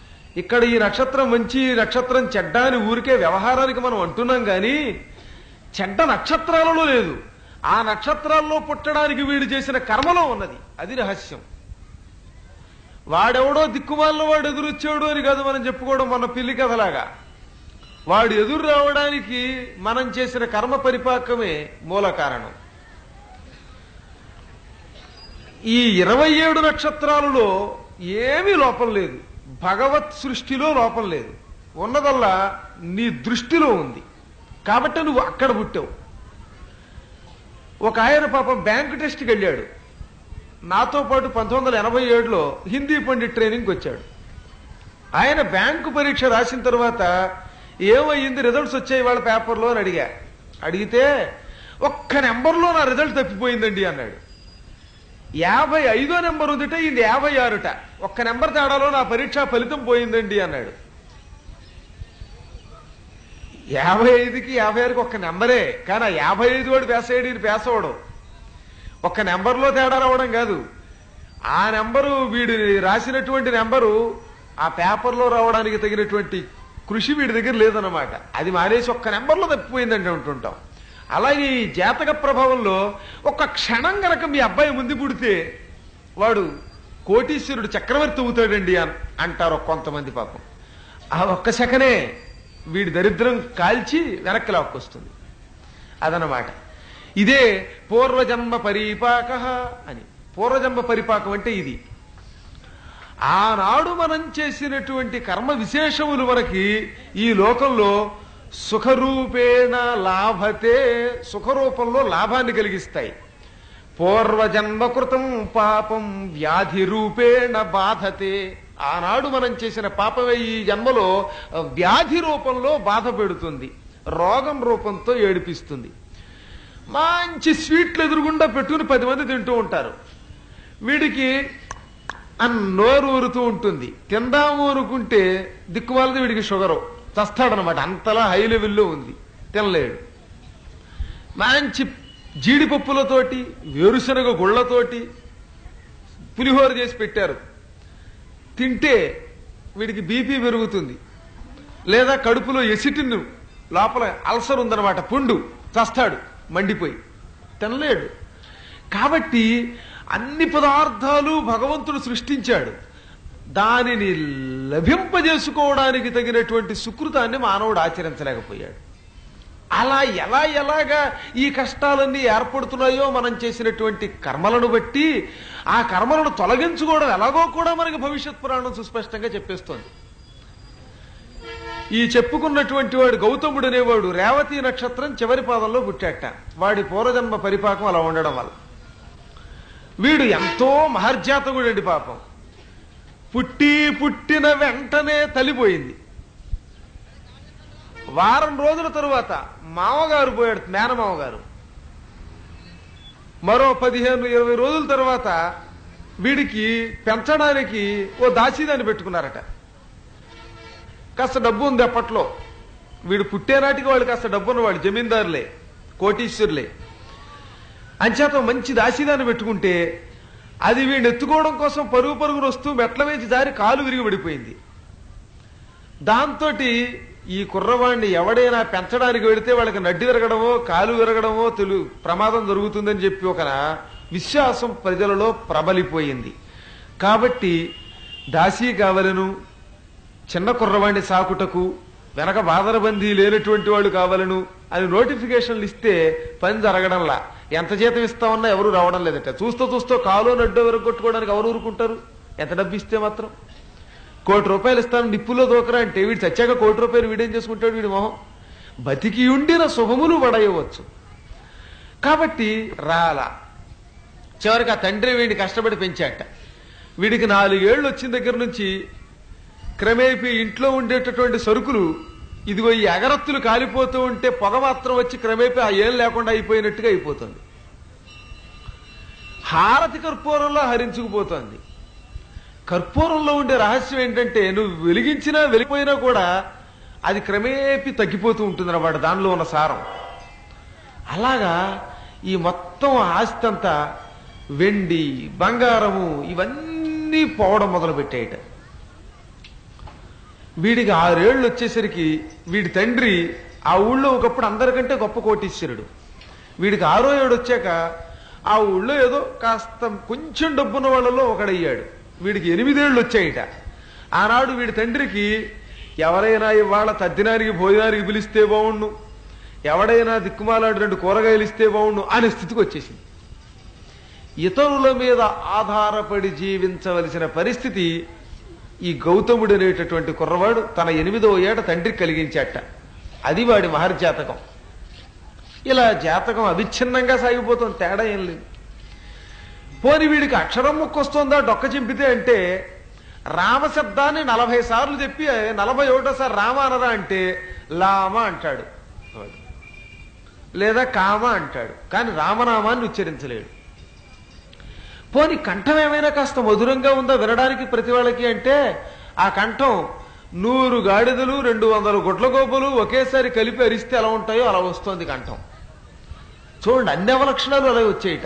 ఇక్కడ ఈ నక్షత్రం మంచి, నక్షత్రం చెడ్డ అని ఊరికే వ్యవహారానికి మనం అంటున్నాం కానీ చెడ్డ నక్షత్రాలలో లేదు. ఆ నక్షత్రాల్లో పుట్టడానికి వీడు చేసిన కర్మలో ఉన్నది. అది రహస్యం. వాడెవడో దిక్కుమాలిన వాడు ఎదురొచ్చాడు అని కాదు మనం చెప్పుకోవడం మన పిల్లి కథలాగా. వాడు ఎదురు రావడానికి మనం చేసిన కర్మ పరిపాకమే మూల కారణం. ఈ 27 నక్షత్రాలలో ఏమీ లోపం లేదు. భగవత్ సృష్టిలో లోపం లేదు. ఉన్నదల్లా నీ దృష్టిలో ఉంది. కాబట్టి నువ్వు అక్కడ పుట్టావు. ఒక ఆయన పాపం బ్యాంకు టెస్ట్కి వెళ్ళాడు. నాతో పాటు 1987లో హిందీ పండిట్ ట్రైనింగ్కి వచ్చాడు. ఆయన బ్యాంకు పరీక్ష రాసిన తర్వాత ఏమయ్యింది, రిజల్ట్స్ వచ్చాయి వాళ్ళ పేపర్లో అని అడిగితే ఒక్క నెంబర్లో నా రిజల్ట్ తప్పిపోయిందండి అన్నాడు. 55వ నెంబర్ ఉందిట, ఇది 56ట. ఒక్క నెంబర్ తేడాలో నా పరీక్ష ఫలితం పోయిందండి అన్నాడు. 55కి 56కి ఒక్క నెంబరే, కానీ 55 వాడు పేసయ్యాడు, ఇది పేసవడం. ఒక్క నెంబర్లో తేడా రావడం కాదు, ఆ నెంబరు వీడు రాసినటువంటి నెంబరు ఆ పేపర్లో రావడానికి తగినటువంటి కృషి వీడి దగ్గర లేదన్నమాట. అది మానేసి ఒక్క నెంబర్లో తప్పిపోయిందండి అంటుంటాం. అలాగే ఈ జాతక ప్రభావంలో ఒక్క క్షణం గనక మీ అబ్బాయి ముందు పుడితే వాడు కోటీశ్వరుడు చక్రవర్తి అవుతాడండి అంటారు కొంతమంది. పాపం ఆ ఒక్క సెకనే వీడి దరిద్రం కాల్చి వెనక్కి లాక్కొస్తుంది. అదనమాట. ఇదే పూర్వజన్మ పరిపాక అని. పూర్వజన్మ పరిపాకం అంటే ఇది. ఆనాడు మనం చేసినటువంటి కర్మ విశేషములు మనకి ఈ లోకంలో సుఖరూపేణ లాభతే, సుఖరూపంలో లాభాన్ని కలిగిస్తాయి. పూర్వజన్మకృతం పాపం వ్యాధి రూపేణ బాధతే, ఆనాడు మనం చేసిన పాపమే ఈ జన్మలో వ్యాధి రూపంలో బాధ పెడుతుంది, రోగం రూపంతో ఏడిపిస్తుంది. మంచి స్వీట్లు ఎదురుగుండా పెట్టుకుని 10 మంది తింటూ ఉంటారు. వీడికి నోరు ఊరుతూ ఉంటుంది. తిందాము అనుకుంటే దిక్కుమాలది వీడికి షుగరు, చస్తాడనమాట. అంతలా హై లెవెల్లో ఉంది, తినలేడు. మంచి జీడిపప్పులతోటి వేరుశనగ గుళ్లతోటి పులిహోర చేసి పెట్టారు, తింటే వీడికి బీపీ పెరుగుతుంది. లేదా కడుపులో ఎసిటిన్ లోపల అల్సర్ ఉందన్నమాట, పుండు, చస్తాడు మండిపోయి, తినలేడు. కాబట్టి అన్ని పదార్థాలు భగవంతుడు సృష్టించాడు. దానిని లభింపజేసుకోవడానికి తగినటువంటి సుకృతాన్ని మానవుడు ఆచరించలేకపోయాడు. అలా ఎలాగా ఈ కష్టాలన్నీ ఏర్పడుతున్నాయో మనం చేసినటువంటి కర్మలను బట్టి ఆ కర్మలను తొలగించుకోవడం ఎలాగో కూడా మనకి భవిష్యత్ పురాణం సుస్పష్టంగా చెప్పేస్తోంది. ఈ చెప్పుకున్నటువంటి వాడు గౌతముడు అనేవాడు రేవతి నక్షత్రం చివరి పాదంలో పుట్టాట. వాడి పూర్వజన్మ పరిపాకం అలా ఉండడం వల్ల వీడు ఎంతో మహర్జాతకుడండి. పాపం పుట్టిన వెంటనే తల్లిపోయింది. వారం రోజుల తరువాత మామగారు పోయాడు, మేనమామగారు. మరో 15-20 రోజుల తర్వాత వీడికి పెంచడానికి ఓ దాసీదాన్ని పెట్టుకున్నారట. కాస్త డబ్బు ఉంది అప్పట్లో. వీడు పుట్టేనాటికి వాళ్ళు కాస్త డబ్బున్న వాళ్ళు, జమీందారులే, కోటీశ్వరులే. అంచేత మంచి దాసీదాన్ని పెట్టుకుంటే అది వీడిని ఎత్తుకోవడం కోసం పరుగును వస్తూ మెట్ల వేసి జారి కాలు విరిగి పడిపోయింది. దాంతో ఈ కుర్రవాణ్ణి ఎవడైనా పెంచడానికి వెళితే వాళ్ళకి నడ్డి విరగడమో కాలు విరగడమో ప్రమాదం జరుగుతుందని చెప్పి ఒక విశ్వాసం ప్రజలలో ప్రబలిపోయింది. కాబట్టి దాసీ కావలను, చిన్న కుర్రవాణ్ణి సాకుటకు వెనక బాదరబందీ లేనటువంటి వాళ్ళు కావాలను అని నోటిఫికేషన్లు ఇస్తే పని జరగడంలా. ఎంత జీతం ఇస్తామన్నా ఎవరు రావడం లేదట. చూస్తూ కాలో నడ్డో విరగొట్టుకోవడానికి ఎవరు ఊరుకుంటారు? ఎంత డబ్బు ఇస్తే మాత్రం. ₹1 కోటి ఇస్తాను నిప్పుల్లో దూకరా అంటే వీడు చచ్చాక ₹1 కోటి వీడేం చేసుకుంటాడు? వీడి మొహం. బతికి ఉండిన శుభములు పడయవచ్చు. కాబట్టి రాలా. చివరికి ఆ తండ్రి వీడిని కష్టపడి పెంచాట. వీడికి 4 ఏళ్లు వచ్చిన దగ్గర నుంచి క్రమేపీ ఇంట్లో ఉండేటటువంటి సరుకులు, ఇదిగో ఈ అగరత్తులు కాలిపోతూ ఉంటే పొగ మాత్రం వచ్చి క్రమేపీ ఆ ఏం లేకుండా అయిపోయినట్టుగా అయిపోతుంది. హారతి కర్పూరంలో హరించుకుపోతుంది. కర్పూరంలో ఉండే రహస్యం ఏంటంటే నువ్వు వెలిగించినా వెలిగిపోయినా కూడా అది క్రమేపీ తగ్గిపోతూ ఉంటుంది అన్నమాట, దానిలో ఉన్న సారం. అలాగా ఈ మొత్తం ఆస్తి అంతా వెండి, బంగారము ఇవన్నీ పోవడం మొదలు పెట్టేయట. వీడికి 6 ఏళ్లు వచ్చేసరికి వీడి తండ్రి ఆ ఊళ్ళో ఒకప్పుడు అందరికంటే గొప్ప కోటీశ్వరుడు. వీడికి 6వ ఏడు వచ్చాక ఆ ఊళ్ళో ఏదో కాస్త కొంచెం డబ్బున్న వాళ్ళలో ఒకడయ్యాడు. వీడికి 8 ఏళ్ళు వచ్చాయిట. ఆనాడు వీడి తండ్రికి ఎవరైనా ఇవాళ తద్దినానికి భోజనానికి పిలిస్తే బాగుండు, ఎవడైనా దిక్కుమాలాడు 2 కూరగాయలు ఇస్తే బాగుండు అనే స్థితికి వచ్చేసింది. ఇతరుల మీద ఆధారపడి జీవించవలసిన పరిస్థితి ఈ గౌతముడు అనేటటువంటి కుర్రవాడు తన 8వ ఏట తండ్రికి కలిగించాట. అది వాడి మహర్జాతకం. ఇలా జాతకం అవిచ్ఛిన్నంగా సాగిపోతుంది, తేడా ఏం లేదు. పోని వీడికి అక్షరం ముక్కొస్తుందా డొక్క చింపితే అంటే రామశబ్దాన్ని 40 సార్లు చెప్పి 41సారి రామ అనరా అంటే లామ అంటాడు, లేదా కామ అంటాడు, కానీ రామనామాన్ని ఉచ్చరించలేడు. పోని కంఠం ఏమైనా కాస్త మధురంగా ఉందా వినడానికి ప్రతి వాళ్ళకి అంటే ఆ కంఠం 100 గాడిదలు 200 గుడ్లగోపలు ఒకేసారి కలిపి అరిస్తే ఎలా ఉంటాయో అలా వస్తోంది కంఠం. చూడండి, అన్ని అవలక్షణాలు అలా వచ్చేయట.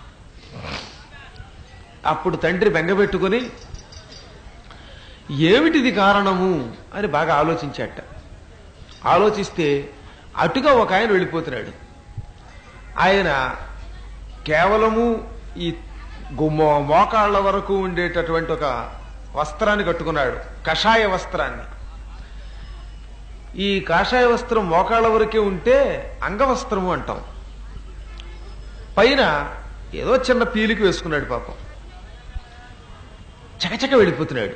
అప్పుడు తండ్రి బెంగపెట్టుకుని ఏమిటిది కారణము అని బాగా ఆలోచించాట. ఆలోచిస్తే అటుగా ఒక ఆయన వెళ్ళిపోతున్నాడు. ఆయన కేవలము ఈ మోకాళ్ల వరకు ఉండేటటువంటి ఒక వస్త్రాన్ని కట్టుకున్నాడు, కషాయ వస్త్రాన్ని. ఈ కాషాయ వస్త్రం మోకాళ్ల వరకే ఉంటే అంగవస్త్రము అంటాం. పైన ఏదో చిన్న పీలికి వేసుకున్నాడు పాపం. చకచక వెళ్ళిపోతున్నాడు.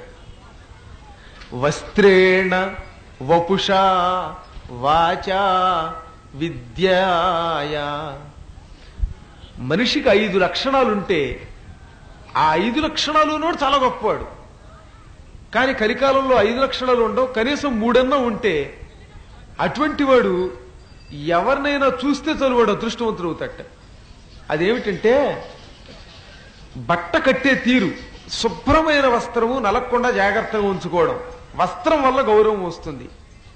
వస్త్రేణ వపుషా వాచా విద్యాయ. మనిషికి 5 లక్షణాలుంటే ఆ 5 లక్షణాలున్నోడు చాలా గొప్పవాడు. కానీ కలికాలంలో 5 లక్షణాలు ఉండవు, కనీసం 3 ఉంటే అటువంటి వాడు ఎవరినైనా చూస్తే చలువాడు అదృష్టవంతుడు అవుతాట. అదేమిటంటే బట్ట కట్టే తీరు, శుభ్రమైన వస్త్రము నలగకుండా జాగ్రత్తగా ఉంచుకోవడం, వస్త్రం వల్ల గౌరవం వస్తుంది.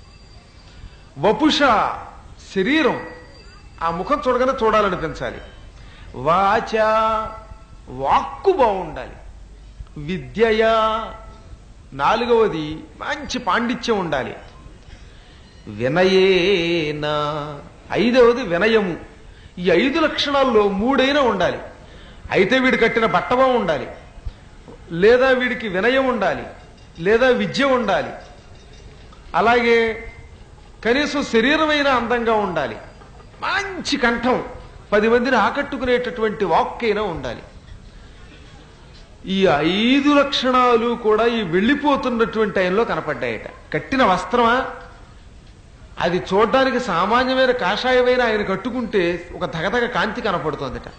వపుష శరీరం, ఆ ముఖం చూడగానే చూడాలనిపించాలి. వాచ వాక్కు బాగుండాలి. విద్యయ 4వది మంచి పాండిత్యం ఉండాలి. వినయేన 5వది వినయము. ఈ 5 లక్షణాల్లో 3 ఉండాలి. అయితే వీడు కట్టిన బట్ట బాగుండాలి, లేదా వీడికి వినయం ఉండాలి, లేదా విద్య ఉండాలి, అలాగే కనీసం శరీరమైన అందంగా ఉండాలి, మంచి కంఠం, 10 మందిని ఆకట్టుకునేటటువంటి వాక్కైనా ఉండాలి. ఈ 5 లక్షణాలు కూడా ఈ వెళ్ళిపోతున్నటువంటి టైంలో కనపడ్డాయట. కట్టిన వస్త్రమా అది చూడ్డానికి సామాన్యమైన కాషాయమైన ఆయన కట్టుకుంటే ఒక ధగధగ కాంతి కనపడుతోందట.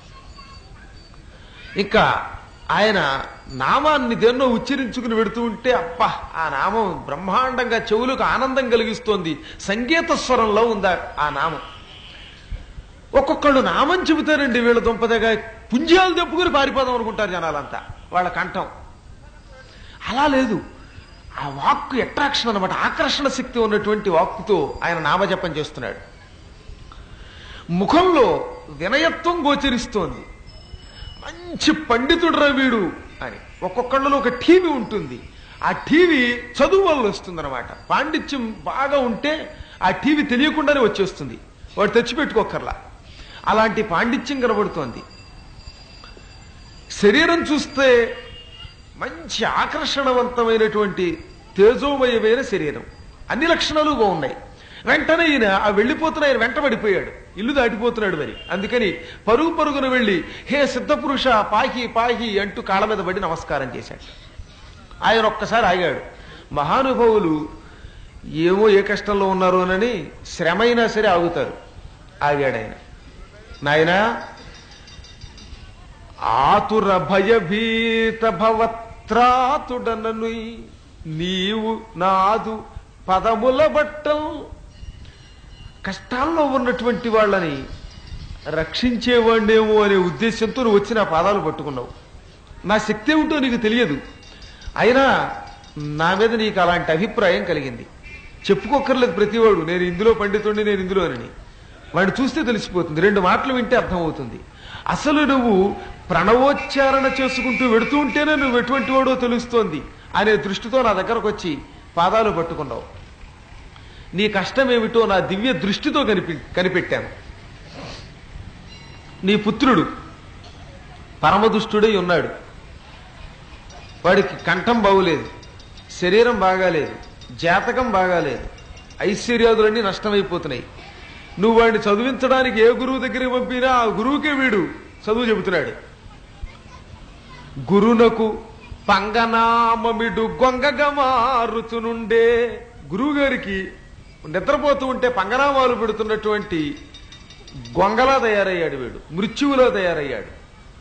ఇంకా ఆయన నామాన్ని దేన్నో ఉచ్చరించుకుని పెడుతూ ఉంటే అబ్బా ఆ నామం బ్రహ్మాండంగా చెవులకు ఆనందం కలిగిస్తోంది, సంగీత స్వరంలో ఉందా ఆ నామం. ఒక్కొక్కళ్ళు నామం చెబుతారండి, వీళ్ళ దుంపదగా పుంజాలు తెప్పుకుని పారిపోదాం అనుకుంటారు జనాలంతా, వాళ్ళ కంఠం. అలా లేదు, ఆ వాక్కు అట్రాక్షన్ అనమాట, ఆకర్షణ శక్తి ఉన్నటువంటి వాక్కుతో ఆయన నామజపం చేస్తున్నాడు. ముఖంలో వినయత్వం గోచరిస్తోంది. మంచి పండితుడురా వీడు అని. ఒక్కొక్కళ్ళలో ఒక టీవీ ఉంటుంది, ఆ టీవీ చదువు వల్ల వస్తుంది అనమాట. పాండిత్యం బాగా ఉంటే ఆ టీవీ తెలియకుండానే వచ్చేస్తుంది, వాడు తెచ్చిపెట్టుకోకర్లా. అలాంటి పాండిత్యం కనబడుతోంది. శరీరం చూస్తే మంచి ఆకర్షణవంతమైనటువంటి తేజోమయమైన శరీరం, అన్ని లక్షణాలు బాగున్నాయి. వెంటనే ఈయన ఆ వెళ్ళిపోతున్న ఆయన వెంట పడిపోయాడు, ఇల్లు దాటిపోతున్నాడు. మరి అందుకని పరుగు పరుగున వెళ్ళి హే సిద్ధపురుష పాహి పాహి అంటూ కాళ్ళ మీద పడి నమస్కారం చేశాడు. ఆయన ఒక్కసారి ఆగాడు. మహానుభావులు ఏమో ఏ కష్టంలో ఉన్నారోనని శ్రమైనా సరే ఆగుతారు. ఆగాడు ఆయన. నాయనా, ఆతుర భయభీత భవత్రాతుడనను నీవు నాదు పదముల బట్టం. కష్టాల్లో ఉన్నటువంటి వాళ్ళని రక్షించేవాణ్ణేమో అనే ఉద్దేశంతో నువ్వు వచ్చి నా పాదాలు పట్టుకున్నావు. నా శక్తి ఏమిటో నీకు తెలియదు, అయినా నా మీద నీకు అలాంటి అభిప్రాయం కలిగింది. చెప్పుకోక్కర్లేదు ప్రతివాడు నేను ఇందులో పండితుడిని, నేను ఇందులో అని. వాడిని చూస్తే తెలిసిపోతుంది, 2 మాటలు వింటే అర్థమవుతుంది. అసలు నువ్వు ప్రణవోచ్చారణ చేసుకుంటూ వెడుతూ ఉంటేనే నువ్వు ఎటువంటి వాడో తెలుస్తోంది అనే దృష్టితో నా దగ్గరకు వచ్చి పాదాలు పట్టుకున్నావు. నీ కష్టమేమిటో నా దివ్య దృష్టితో కనిపెట్టాను. నీ పుత్రుడు పరమదుష్టుడై ఉన్నాడు. వాడికి కంఠం బాగులేదు, శరీరం బాగాలేదు, జాతకం బాగాలేదు, ఐశ్వర్యాదులన్నీ నష్టమైపోతున్నాయి. నువ్వు వాడిని చదివించడానికి ఏ గురువు దగ్గరికి పంపినా ఆ గురువుకే వీడు చదువు చెబుతున్నాడు. గురునకు పంగనామమిడు గొంగగా మారుచునుండే. గురువు గారికి నిద్రపోతూ ఉంటే పంగనామాలు పెడుతున్నటువంటి గొంగలా తయారయ్యాడు వీడు, మృత్యువులో తయారయ్యాడు.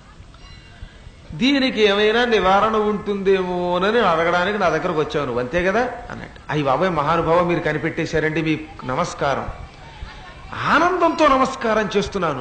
దీనికి ఏమైనా నివారణ ఉంటుందేమోనని అడగడానికి నా దగ్గరకు వచ్చావు నువ్వు, అంతే కదా అన్నట్టు. అయ్యి బాబాయ్ మహానుభావ, మీరు కనిపెట్టేశారండి, మీ నమస్కారం. ఆనందంతో నమస్కారం చేస్తున్నాను.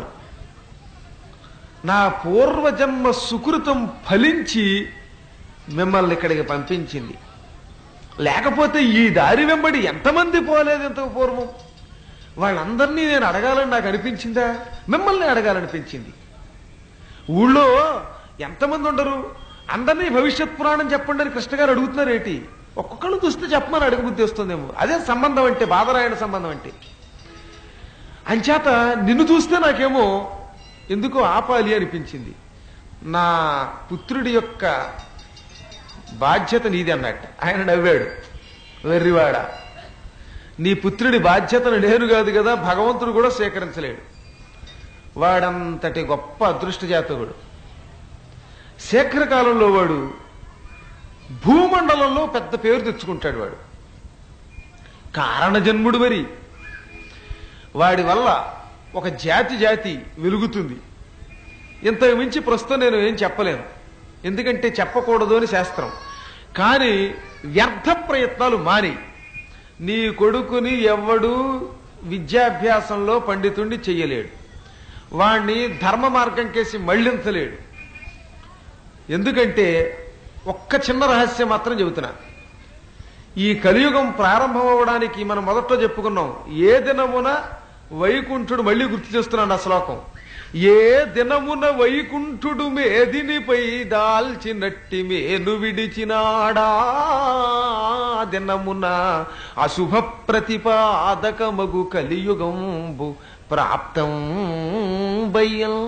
నా పూర్వజన్మ సుకృతం ఫలించి మిమ్మల్ని ఇక్కడికి పంపించింది. లేకపోతే ఈ దారి వెంబడి ఎంతమంది పోలేదు ఇంతకు పూర్వం. వాళ్ళందరినీ నేను అడగాలని నాకు అనిపించిందా? మిమ్మల్ని అడగాలనిపించింది. ఊళ్ళో ఎంతమంది ఉండరు, అందరినీ భవిష్యత్ పురాణం చెప్పండి అని కృష్ణ గారు అడుగుతున్నారేటి? ఒక్కొక్కళ్ళు చూస్తే చెప్పమని అడగబుద్ధి వస్తుందేమో. అదే సంబంధం అంటే, బాదరాయణ సంబంధం అంటే. అంచేత నిన్ను చూస్తే నాకేమో ఎందుకో ఆపాలి అనిపించింది. నా పుత్రుడి యొక్క బాధ్యత నీది అన్నట్టు. ఆయన నవ్వాడు. వెర్రివాడ, నీ పుత్రుడి బాధ్యతను నేను కాదు కదా, భగవంతుడు కూడా స్వీకరించలేడు. వాడంతటి గొప్ప అదృష్ట జాతకుడు. శీఘ్రకాలంలో వాడు భూమండలంలో పెద్ద పేరు తెచ్చుకుంటాడు. వాడు కారణజన్ముడు. మరి వాడి వల్ల ఒక జాతి వెలుగుతుంది. ఇంతకు మించి ప్రస్తుతం నేను ఏం చెప్పలేను, ఎందుకంటే చెప్పకూడదు అని శాస్త్రం. కానీ వ్యర్థ ప్రయత్నాలు మాని, నీ కొడుకుని ఎవడు విద్యాభ్యాసంలో పండితుణ్ణి చెయ్యలేడు, వాణ్ణి ధర్మ మార్గం కేసి మళ్లించలేడు. ఎందుకంటే ఒక్క చిన్న రహస్యం మాత్రం చెబుతున్నా. ఈ కలియుగం ప్రారంభం అవ్వడానికి మనం మొదట్లో చెప్పుకున్నాం, ఏ దినమున వైకుంఠుడు, మళ్ళీ గుర్తు చేస్తున్నాను ఆ శ్లోకం, ఏ దినమున వైకుంఠుడు మేదినిపై దాల్చినట్టి మేలు విడిచినాడా దినమున అశుభ ప్రతిపాదకమగు కలియుగంబు ప్రాప్తం బయ్యం.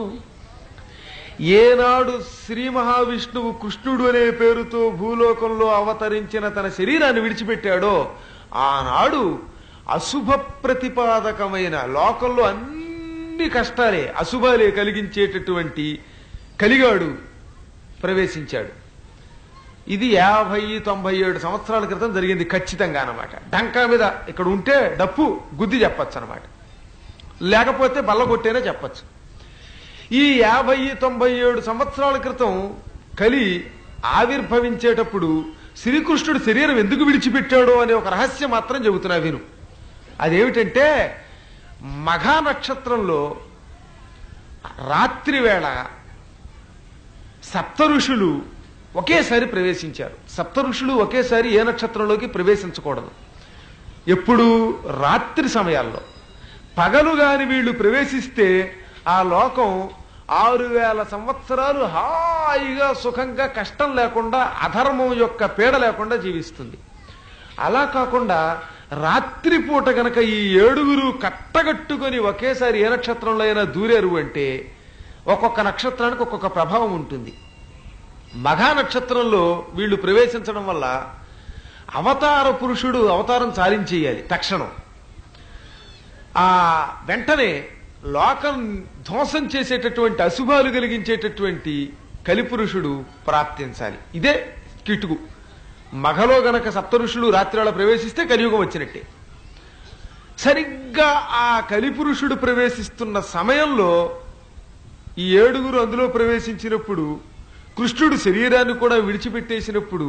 ఏనాడు శ్రీ మహావిష్ణువు కృష్ణుడు అనే పేరుతో భూలోకంలో అవతరించిన తన శరీరాన్ని విడిచిపెట్టాడో ఆనాడు అశుభ ప్రతిపాదకమైన, లోకంలో అన్ని కష్టాలే అశుభాలే కలిగించేటటువంటి కలిగాడు ప్రవేశించాడు. ఇది 50-97 సంవత్సరాల క్రితం జరిగింది ఖచ్చితంగా అన్నమాట. డంకా మీద ఇక్కడ ఉంటే డప్పు గుద్ది చెప్పచ్చు అన్నమాట, లేకపోతే బల్ల కొట్టేనే చెప్పచ్చు. ఈ 50-97 సంవత్సరాల క్రితం కలి ఆవిర్భవించేటప్పుడు శ్రీకృష్ణుడు శరీరం ఎందుకు విడిచిపెట్టాడో అనే ఒక రహస్యం మాత్రం చెబుతున్నా విను. అదేమిటంటే, మఘా నక్షత్రంలో రాత్రి వేళ సప్త ఋషులు ఒకేసారి ప్రవేశించారు. సప్త ఋషులు ఒకేసారి ఏ నక్షత్రంలోకి ప్రవేశించకూడదు. ఎప్పుడు? రాత్రి సమయాల్లో. పగలు గాని వీళ్ళు ప్రవేశిస్తే ఆ లోకం 6000 సంవత్సరాలు హాయిగా సుఖంగా కష్టం లేకుండా, అధర్మం యొక్క పీడ లేకుండా జీవిస్తుంది. అలా కాకుండా రాత్రిపూట గనక ఈ 7 కట్టగట్టుకొని ఒకేసారి ఏ నక్షత్రంలో అయినా దూరేరు అంటే ఒక్కొక్క నక్షత్రానికి ఒక్కొక్క ప్రభావం ఉంటుంది. మఘా నక్షత్రంలో వీళ్ళు ప్రవేశించడం వల్ల అవతార పురుషుడు అవతారం చాలించేయాలి తక్షణం. ఆ వెంటనే లోకం ధ్వంసం చేసేటటువంటి, అశుభాలు కలిగించేటటువంటి కలిపురుషుడు ప్రాప్తించాలి. ఇదే కిటుకు. మఘలో గనక సప్త ఋషులు రాత్రివేళ ప్రవేశిస్తే కలియుగం వచ్చినట్టే. సరిగ్గా ఆ కలిపురుషుడు ప్రవేశిస్తున్న సమయంలో ఈ 7 అందులో ప్రవేశించినప్పుడు, కృష్ణుడు శరీరాన్ని కూడా విడిచిపెట్టేసినప్పుడు,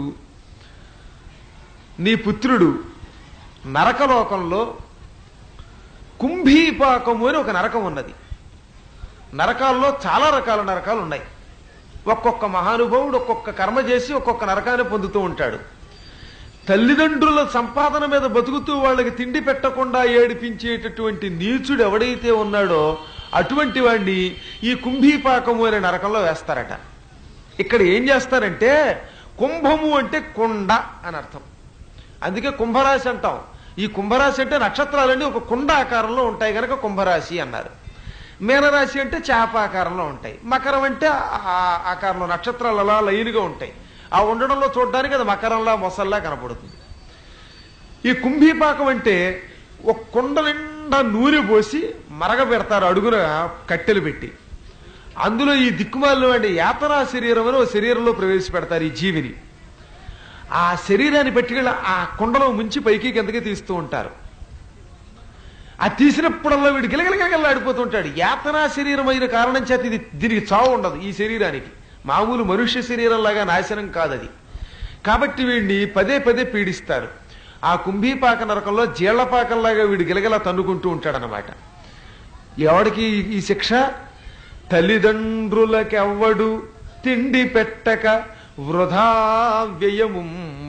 నీ పుత్రుడు నరకలోకంలో కుంభీపాకము అని ఒక నరకం ఉన్నది. నరకాల్లో చాలా రకాల నరకాలు ఉన్నాయి. ఒక్కొక్క మహానుభావుడు ఒక్కొక్క కర్మ చేసి ఒక్కొక్క నరకాన్ని పొందుతూ ఉంటాడు. తల్లిదండ్రుల సంపాదన మీద బతుకుతూ వాళ్ళకి తిండి పెట్టకుండా ఏడిపించేటటువంటి నీచుడు ఎవడైతే ఉన్నాడో అటువంటి వాడిని ఈ కుంభీపాకము అనే నరకంలో వేస్తారట. ఇక్కడ ఏం చేస్తారంటే, కుంభము అంటే కొండ అని అర్థం. అందుకే కుంభరాశి అంటాం. ఈ కుంభరాశి అంటే నక్షత్రాలన్నీ ఒక కుండ ఆకారంలో ఉంటాయి కనుక కుంభరాశి అన్నారు. మీనరాశి అంటే చేప ఆకారంలో ఉంటాయి. మకరం అంటే ఆ ఆకారంలో నక్షత్రాలు అలా లైన్గా ఉంటాయి. ఆ ఉండడంలో చూడడానికి అది మకరంలా మొసల్లా కనపడుతుంది. ఈ కుంభీపాకం అంటే ఒక కుండ నిండా నూనె పోసి మరగ పెడతారు, అడుగున కట్టెలు పెట్టి. అందులో ఈ దిక్కుమాలను అంటే యాతనా శరీరం అని ఒక శరీరంలో ప్రవేశపెడతారు ఈ జీవిని. ఆ శరీరాన్ని పట్టుకెళ్ళి ఆ కుండలో ముంచి పైకి కిందకి తీస్తూ ఉంటారు. ఆ తీసినప్పుడల్లా వీడు గిలగిలగిలగిలాడిపోతూ ఉంటాడు. యాతనా శరీరం అయిన కారణం చేత దీనికి చావు ఉండదు. ఈ శరీరానికి మామూలు మనుష్య శరీరంలాగా నాశనం కాదది. కాబట్టి వీడిని పదే పదే పీడిస్తారు. ఆ కుంభీపాక నరకంలో జీళ్లపాకంలాగా వీడు గిలగిలా తన్నుకుంటూ ఉంటాడనమాట. ఎవడికి ఈ శిక్ష? తల్లిదండ్రులకెవ్వడు తిండి పెట్టక వృధా వ్యయము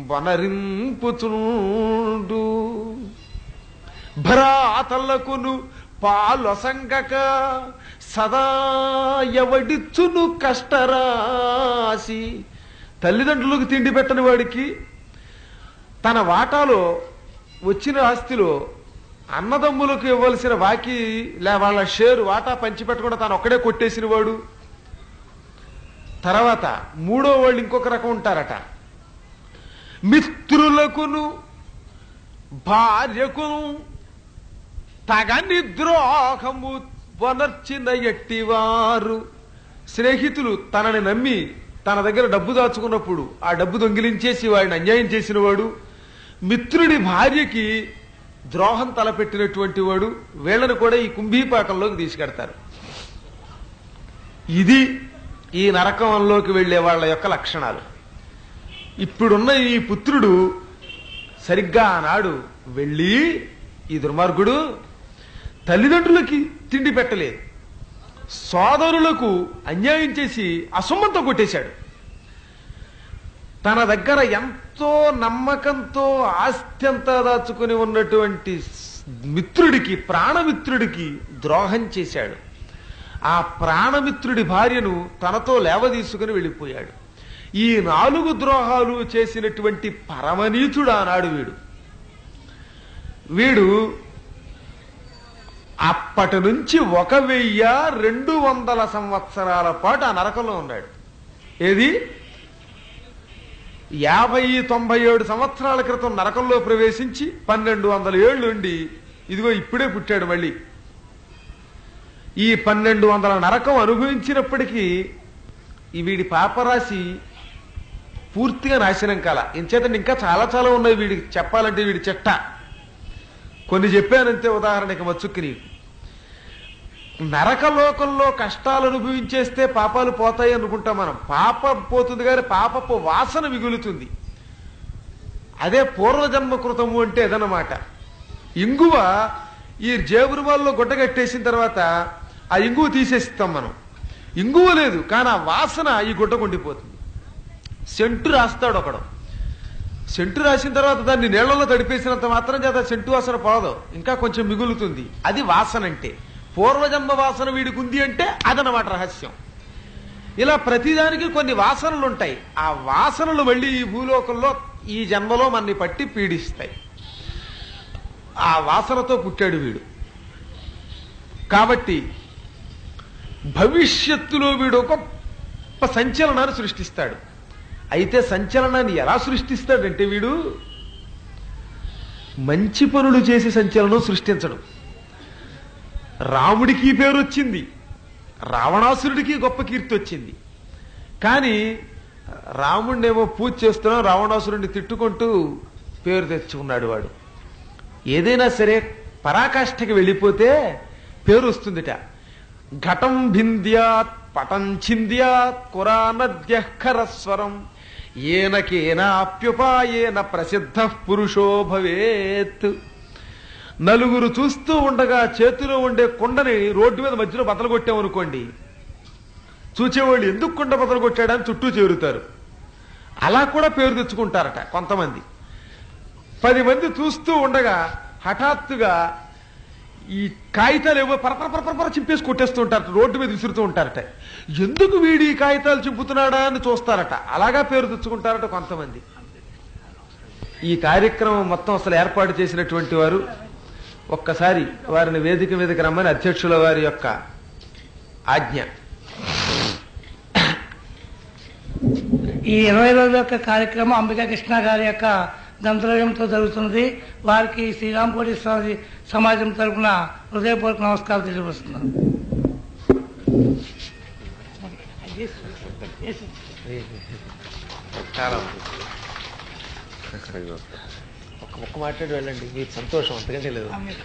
వనరింపుచుండు, భ్రాతలకును పాలొసంగక సదా ఎవడిచ్చును కష్టరాశి. తల్లిదండ్రులకు తిండి పెట్టని వాడికి తన వాటాలో వచ్చిన ఆస్తిలో అన్నదమ్ములకు ఇవ్వాల్సిన బాకీ వాళ్ళ షేరు వాటా పంచిపెట్టకుండా తాను ఒక్కడే కొట్టేసిన వాడు. తర్వాత మూడో వాళ్ళు ఇంకొక రకం ఉంటారట. మిత్రులకును భార్యకును తగని ద్రోహము వనర్చిన ఎట్టివారు. స్నేహితులు తనని నమ్మి తన దగ్గర డబ్బు దాచుకున్నప్పుడు ఆ డబ్బు దొంగిలించేసి వాడిని అన్యాయం చేసిన వాడు, మిత్రుడి భార్యకి ద్రోహం తలపెట్టినటువంటి వాడు, వీళ్ళని కూడా ఈ కుంభీపాకంలోకి తీసుకెడతారు. ఇది ఈ నరకంలోకి వెళ్లే వాళ్ళ యొక్క లక్షణాలు. ఇప్పుడున్న ఈ పుత్రుడు సరిగ్గా ఆనాడు వెళ్ళి ఈ దుర్మార్గుడు తల్లిదండ్రులకి తిండి పెట్టలేదు, సోదరులకు అన్యాయం చేసి అసొమ్మంతో కొట్టేశాడు. తన దగ్గర ఎంతో నమ్మకంతో ఆస్తి అంతా దాచుకుని ఉన్నటువంటి మిత్రుడికి, ప్రాణమిత్రుడికి ద్రోహం చేశాడు. ఆ ప్రాణమిత్రుడి భార్యను తనతో లేవదీసుకుని వెళ్ళిపోయాడు. ఈ 4 ద్రోహాలు చేసినటువంటి పరమనీచుడు ఆనాడు వీడు అప్పటి నుంచి 1200 సంవత్సరాల పాటు ఆ నరకంలో ఉన్నాడు. ఏది 50-97 సంవత్సరాల క్రితం నరకంలో ప్రవేశించి 1200 ఏళ్ళు ఉండి ఇదిగో ఇప్పుడే పుట్టాడు మళ్ళీ. ఈ 1200 నరకం అనుభవించినప్పటికీ వీడి పాపరాశి పూర్తిగా నాశనం కాల. ఇంచేతండి ఇంకా చాలా చాలా ఉన్నాయి వీడికి చెప్పాలంటే. వీడి చెట్ట కొన్ని చెప్పానంతే. ఉదాహరణకి మచ్చుక్కి నీకు నరకలోకంలో కష్టాలు అనుభవించేస్తే పాపాలు పోతాయి అనుకుంటాం మనం. పాపం పోతుంది కానీ పాపపు వాసన మిగులుతుంది. అదే పూర్వజన్మ కృతము అంటే అదనమాట. ఇంగువ ఈ జేబురుమాల్లో గుడ్డ కట్టేసిన తర్వాత ఆ ఇంగువ తీసేస్తాం మనం. ఇంగువ లేదు కానీ ఆ వాసన ఈ గుడ్డ కొండిపోతుంది. సెంటు రాస్తాడు ఒకడు. సెంటు రాసిన తర్వాత దాన్ని నీళ్లలో తడిపేసినంత మాత్రం చేత సెంటు వాసన పోదు, ఇంకా కొంచెం మిగులుతుంది. అది వాసన అంటే. పూర్వజన్మ వాసన వీడికి ఉంది అంటే అదనమాట రహస్యం. ఇలా ప్రతిదానికి కొన్ని వాసనలు ఉంటాయి. ఆ వాసనలు మళ్ళీ ఈ భూలోకంలో ఈ జన్మలో మనని పట్టి పీడిస్తాయి. ఆ వాసనతో పుట్టాడు వీడు. కాబట్టి భవిష్యత్తులో వీడు ఒక గొప్ప సంచలనాన్ని సృష్టిస్తాడు. అయితే సంచలనాన్ని ఎలా సృష్టిస్తాడంటే వీడు మంచి పనులు చేసి సంచలనం సృష్టించడు. రాముడికి పేరు వచ్చింది, రావణాసురుడికి గొప్ప కీర్తి వచ్చింది. కానీ రాముడినేమో పూజ చేస్తున్నాం, రావణాసురుడిని తిట్టుకుంటూ పేరు తెచ్చుకున్నాడు వాడు. ఏదైనా సరే పరాకాష్ఠకి వెళ్ళిపోతే పేరు వస్తుందిట. ఘటం భింద్యాత్ పటం ఛింద్యాత్ కురానద్యఃఖరస్వరం ఏనకేనాప్యుపాయేన ప్రసిద్ధ పురుషో భవేత్. నలుగురు చూస్తూ ఉండగా చేతిలో ఉండే కుండని రోడ్డు మీద మధ్యలో బతలు కొట్టామనుకోండి, చూచేవాళ్ళు ఎందుకు కుండ బతలు కొట్టాడని చుట్టూ చేరుతారు. అలా కూడా పేరు తెచ్చుకుంటారట కొంతమంది. 10 మంది చూస్తూ ఉండగా హఠాత్తుగా ఈ కాగితాలు ఏవో పరపర చింపేసి కొట్టేస్తూ ఉంటారట, రోడ్డు మీద విసురుతూ ఉంటారట. ఎందుకు వీడి కాగితాలు చింపుతున్నాడా అని చూస్తారట. అలాగా పేరు తెచ్చుకుంటారట కొంతమంది. ఈ కార్యక్రమం మొత్తం అసలు ఏర్పాటు చేసినటువంటి వారు ఒక్కసారి వారిని వేదిక మీదకి రమ్మని అధ్యక్షుల వారి యొక్క ఆజ్ఞ. ఈ 20 రోజుల యొక్క కార్యక్రమం అంబికా కృష్ణ గారి యొక్క దంతరయంతో జరుగుతున్నది. వారికి శ్రీరాంపూడి సమాజం తరఫున హృదయపూర్వక నమస్కారం తెలియజేస్తున్నాను. ఒక్క మాట్లాడి వెళ్ళండి, మీకు సంతోషం అంతకంటే లేదు.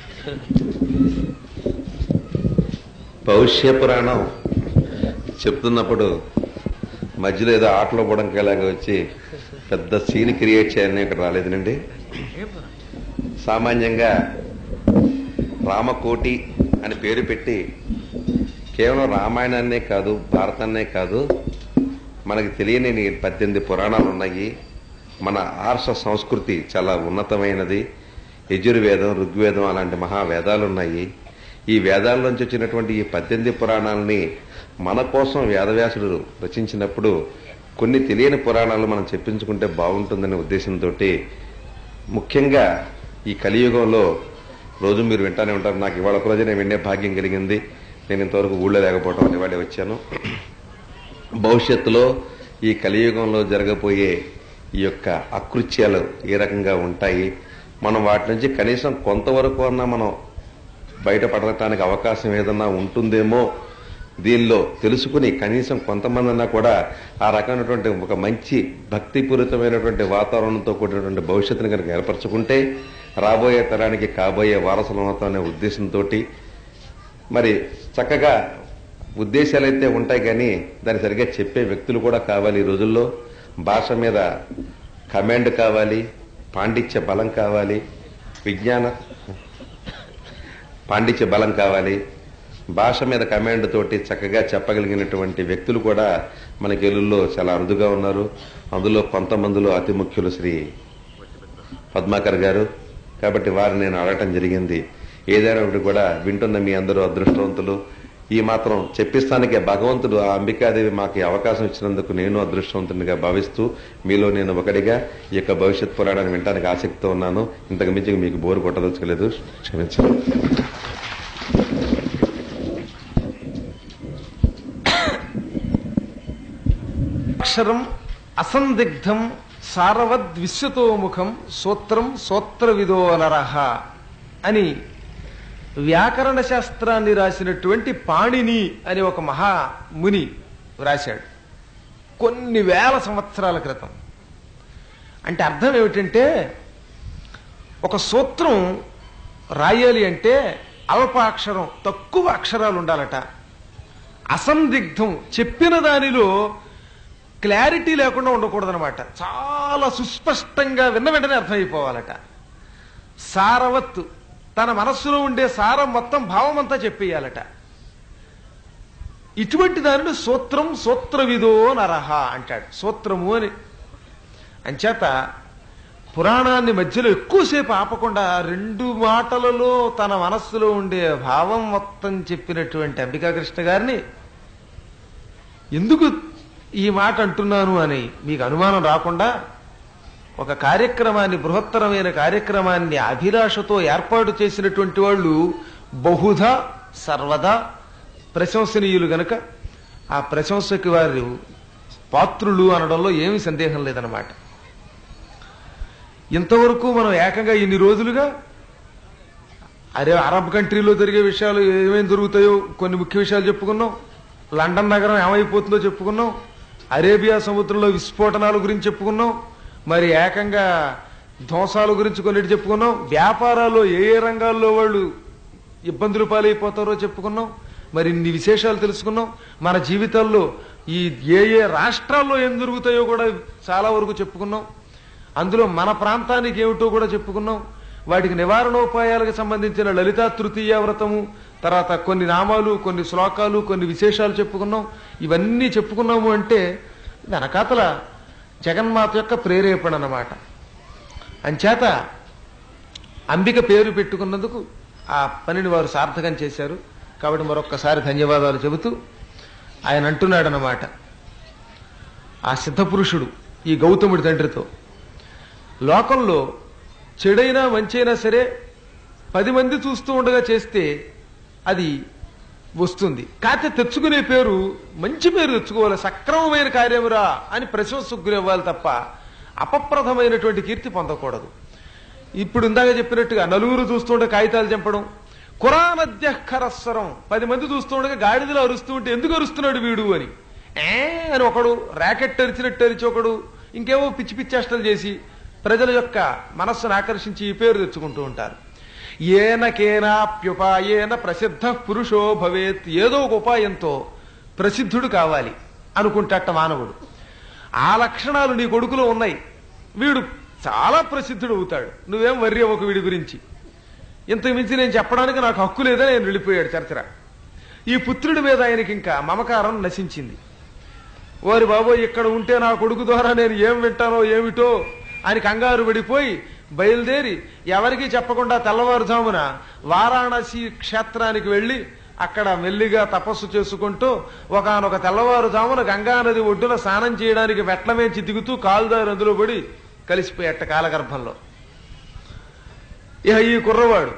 భవిష్య పురాణం చెప్తున్నప్పుడు మధ్యలో ఏదో ఆటలో పోవడంకేలాగా వచ్చి పెద్ద సీన్ క్రియేట్ చేయాలని ఇక్కడ రాలేదునండి. సామాన్యంగా రామకోటి అని పేరు పెట్టి కేవలం రామాయణాన్నే కాదు, భారతాన్నే కాదు, మనకి తెలియని 18 పురాణాలు ఉన్నాయి. మన ఆర్ష సంస్కృతి చాలా ఉన్నతమైనది. యజుర్వేదం, ఋగ్వేదం అలాంటి మహావేదాలు ఉన్నాయి. ఈ వేదాల నుంచి వచ్చినటువంటి ఈ 18 పురాణాలని మన కోసం వేదవ్యాసుడు రచించినప్పుడు కొన్ని తెలియని పురాణాలు మనం చెప్పించుకుంటే బాగుంటుందనే ఉద్దేశంతో, ముఖ్యంగా ఈ కలియుగంలో రోజు మీరు వింటానే ఉంటారు. నాకు ఇవాళ ఒక రోజు నేను వినే భాగ్యం కలిగింది. నేను ఇంతవరకు ఊళ్ళో లేకపోవడం అని ఇవాళ వచ్చాను. భవిష్యత్తులో ఈ కలియుగంలో జరగబోయే ఈ యొక్క అకృత్యాలు ఏ రకంగా ఉంటాయి, మనం వాటి నుంచి కనీసం కొంతవరకు అన్నా మనం బయటపడటానికి అవకాశం ఏదన్నా ఉంటుందేమో దీనిలో తెలుసుకుని కనీసం కొంతమంది అన్నా కూడా ఆ రకమైనటువంటి ఒక మంచి భక్తిపూరితమైనటువంటి వాతావరణంతో కూడినటువంటి భవిష్యత్తుని కనుక ఏర్పరచుకుంటే రాబోయే తరానికి కాబోయే వారసులు అవుతామనే ఉద్దేశంతో, మరి చక్కగా ఉద్దేశాలైతే ఉంటాయి కానీ దాన్ని సరిగ్గా చెప్పే వ్యక్తులు కూడా కావాలి. ఈ రోజుల్లో భాష మీద కమాండ్ కావాలి, పాండిత్య బలం కావాలి, పాండిత్య బలం కావాలి. భాష మీద కమాండ్ తోటి చక్కగా చెప్పగలిగినటువంటి వ్యక్తులు కూడా మనకి ఎలుల్లో చాలా అరుదుగా ఉన్నారు. అందులో కొంతమందిలో అతి ముఖ్యులు శ్రీ పద్మాకర్ గారు. కాబట్టి వారిని నేను అడగటం జరిగింది. ఏదైనా ఒకటి కూడా వింటున్న మీ అందరూ అదృష్టవంతులు. ఈ మాత్రం చెప్పిస్తానికే భగవంతుడు ఆ అంబికాదేవి మాకు అవకాశం ఇచ్చినందుకు నేను అదృష్టవంతునిగా భావిస్తూ మీలో నేను ఒకటిగా ఈ యొక్క భవిష్యత్ పురాణాన్ని వినడానికి ఆసక్తితో ఉన్నాను. ఇంతకు మించి మీకు బోరు కొట్టదలుచుకోలేదు, క్షమించండి. అక్షరం అసందిగ్ధం సారవద్ విశ్వతోముఖం సూత్రం సూత్రవిదో నరః అని వ్యాకరణ శాస్త్రాన్ని రాసినటువంటి పాణిని అని ఒక మహాముని రాశాడు కొన్ని వేల సంవత్సరాల క్రితం. అంటే అర్థం ఏమిటంటే, ఒక సూత్రం రాయాలి అంటే అల్పాక్షరం, తక్కువ అక్షరాలు ఉండాలట. అసందిగ్ధం, చెప్పిన దానిలో క్లారిటీ లేకుండా ఉండకూడదనమాట. చాలా సుస్పష్టంగా విన్న వెంటనే అర్థమైపోవాలట. సారవత్, తన మనస్సులో ఉండే సారం మొత్తం భావం అంతా చెప్పేయాలట. ఇటువంటి దానిని సూత్రం సూత్రవిదో నరః అంటాడు. సూత్రము అని అంచేత పురాణాన్ని మధ్యలో ఎక్కువసేపు ఆపకుండా 2 మాటలలో తన మనస్సులో ఉండే భావం మొత్తం చెప్పినటువంటి అంబికాకృష్ణ గారిని ఎందుకు ఈ మాట అంటున్నాను అని మీకు అనుమానం రాకుండా, ఒక కార్యక్రమాన్ని, బృహత్తరమైన కార్యక్రమాన్ని అభిలాషతో ఏర్పాటు చేసినటువంటి వాళ్ళు బహుధా సర్వదా ప్రశంసనీయులు గనక ఆ ప్రశంసకి వారు పాత్రులు అనడంలో ఏమీ సందేహం లేదన్నమాట. ఇంతవరకు మనం ఏకంగా ఇన్ని రోజులుగా అరబ్ కంట్రీలో జరిగే విషయాలు ఏమేమి జరుగుతాయో కొన్ని ముఖ్య విషయాలు చెప్పుకున్నాం. లండన్ నగరం ఏమైపోతుందో చెప్పుకున్నాం. అరేబియా సముద్రంలో విస్ఫోటనాల గురించి చెప్పుకున్నాం. మరి ఏకంగా ధ్వంసాల గురించి కొన్నిటి చెప్పుకున్నాం. వ్యాపారాల్లో ఏ ఏ రంగాల్లో వాళ్ళు ఇబ్బందులు పాలైపోతారో చెప్పుకున్నాం. మరి ఇన్ని విశేషాలు తెలుసుకున్నాం. మన జీవితాల్లో ఈ ఏ ఏ రాష్ట్రాల్లో ఏం జరుగుతాయో కూడా చాలా వరకు చెప్పుకున్నాం. అందులో మన ప్రాంతానికి ఏమిటో కూడా చెప్పుకున్నాం. వాటికి నివారణోపాయాలకు సంబంధించిన లలితా తృతీయ వ్రతము, తర్వాత కొన్ని నామాలు, కొన్ని శ్లోకాలు, కొన్ని విశేషాలు చెప్పుకున్నాం. ఇవన్నీ చెప్పుకున్నాము అంటే వెనకాతల జగన్మాత యొక్క ప్రేరేపణ అన్నమాట. అంచేత అంబిక పేరు పెట్టుకున్నందుకు ఆ పనిని వారు సార్థకం చేశారు. కాబట్టి మరొక్కసారి ధన్యవాదాలు చెబుతూ ఆయన అంటున్నాడనమాట, ఆ సిద్ధపురుషుడు ఈ గౌతముడి తండ్రితో, లోకంలో చెడైనా మంచైనా సరే 10 మంది చూస్తూ ఉండగా చేస్తే అది వస్తుంది. కాకపోతే తెచ్చుకునే పేరు మంచి పేరు తెచ్చుకోవాలి, సక్రమమైన కార్యమురా అని ప్రశంసకు గురవ్వాలి తప్ప అపప్రదమైనటువంటి కీర్తి పొందకూడదు. ఇప్పుడు ఇందాక చెప్పినట్టుగా నలుగురు చూస్తుండే కాగితాలు చంపడం, ఖరస్వరం 10 మంది చూస్తుండగా గాడిదలు అరుస్తూ ఉంటే ఎందుకు అరుస్తున్నాడు వీడు అని అని ఒకడు ర్యాకెట్ అరిచినట్టు అరిచి ఒకడు ఇంకేవో పిచ్చి పిచ్చేష్టలు చేసి ప్రజల యొక్క మనస్సును ఆకర్షించి ఈ పేరు తెచ్చుకుంటూ ఉంటారు. ఏనకేనాప్యుపాయేన ప్రసిద్ధ పురుషో భవేత్, ఏదో ఒక ఉపాయంతో ప్రసిద్ధుడు కావాలి అనుకుంటాట మానవుడు. ఆ లక్షణాలు నీ కొడుకులో ఉన్నాయి, వీడు చాలా ప్రసిద్ధుడు అవుతాడు, నువ్వేం వర్రి ఒక వీడి గురించి, ఇంతకు మించి నేను చెప్పడానికి నాకు హక్కు లేదని ఆయన వెళ్ళిపోయాడు చర్చర. ఈ పుత్రుడి మీద ఆయనకి ఇంకా మమకారం నశించింది. ఓరి బాబోయ్, ఇక్కడ ఉంటే నా కొడుకు ద్వారా నేను ఏం వింటానో ఏమిటో అని కంగారు పడిపోయి బయలుదేరి ఎవరికీ చెప్పకుండా తెల్లవారుజామున వారాణసి క్షేత్రానికి వెళ్లి అక్కడ మెల్లిగా తపస్సు చేసుకుంటూ ఒకానొక తెల్లవారుజామున గంగానది ఒడ్డున స్నానం చేయడానికి మెట్లమేంచి దిగుతూ కాలుదారి అందులో పడి కలిసిపోయేట కాలగర్భంలో. ఇక ఈ కుర్రవాడు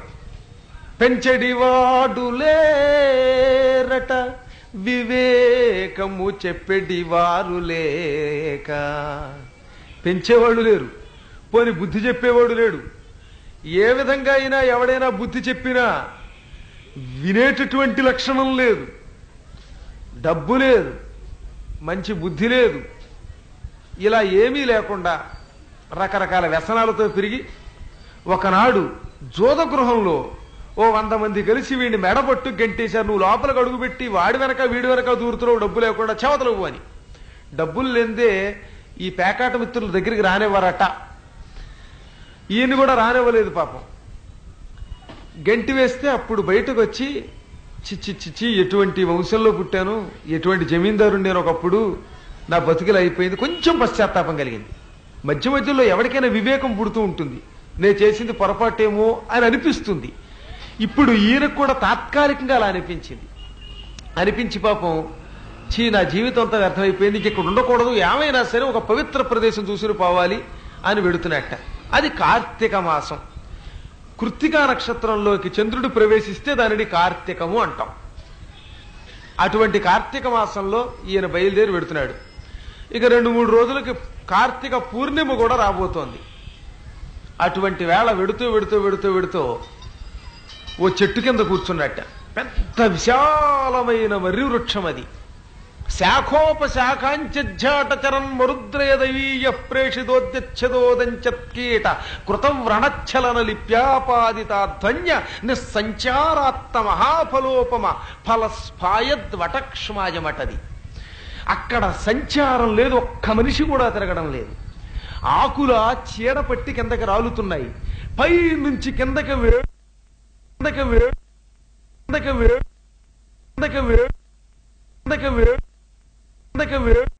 పెంచెడివాడులేరట వివేకము చెప్పెడివారు లేక, పెంచేవాడు లేరు, పోని బుద్ధి చెప్పేవాడు లేడు. ఏ విధంగా అయినా ఎవడైనా బుద్ధి చెప్పినా వినేటటువంటి లక్షణం లేదు, డబ్బు లేదు, మంచి బుద్ధి లేదు, ఇలా ఏమీ లేకుండా రకరకాల వ్యసనాలతో పెరిగి ఒకనాడు జోద గృహంలో ఓ 100 మంది కలిసి వీడిని మెడబట్టు గంటేశారు. నువ్వు లోపలికి అడుగుపెట్టి వాడి వెనక వీడి వెనక దూరుతున్నావు, డబ్బు లేకుండా చెవతలవు అని. డబ్బులు లేదే ఈ పేకాట మిత్రుల దగ్గరికి రానివ్వరట. ఈయన్ని కూడా రానివ్వలేదు పాపం. గంటి వేస్తే అప్పుడు బయటకు వచ్చి చిచ్చి చిచ్చి ఎటువంటి వంశంలో పుట్టాను, ఎటువంటి జమీందారు నేను ఒకప్పుడు, నా బతుకులు అయిపోయింది, కొంచెం పశ్చాత్తాపం కలిగింది. మధ్య మధ్యలో ఎవరికైనా వివేకం పుడుతూ ఉంటుంది, నేను చేసింది పొరపాటేమో అని అనిపిస్తుంది. ఇప్పుడు ఈయనకు కూడా తాత్కాలికంగా అలా అనిపించి పాపం నా జీవితం అంతా వ్యర్థమైపోయింది, ఇక్కడ ఉండకూడదు, ఏమైనా సరే ఒక పవిత్ర ప్రదేశం చూసుకుని పోవాలి అని వెడుతున్నట్ట. అది కార్తీక మాసం. కృత్తికా నక్షత్రంలోకి చంద్రుడు ప్రవేశిస్తే దానిని కార్తీకము అంటాం. అటువంటి కార్తీక మాసంలో ఈయన బయలుదేరి వెడుతున్నాడు. ఇక 2-3 రోజులకి కార్తీక పూర్ణిమ కూడా రాబోతోంది. అటువంటి వేళ వెడుతూ ఓ చెట్టు కింద కూర్చున్నట్ట. పెద్ద విశాలమైన మర్రి వృక్షం అది. శాఖోపశాఖాంచాటచరన్ మరుద్రయదవీయ ప్రేషిదోద్యచ్చదోదంచత్కీట కృతం వ్రణచ్చలన లిప్యాపాదితాధ్వన్య నిస్సంచారాత్త మహాఫలోపమ ఫలస్ఫాయద్వటక్ష్మాయమటది. అక్కడ సంచారం లేదు, ఒక్క మనిషి కూడా తిరగడం లేదు. ఆకుల చీడపట్టి కిందకి రాలుతున్నాయి, పై నుంచి కిందకి వేడు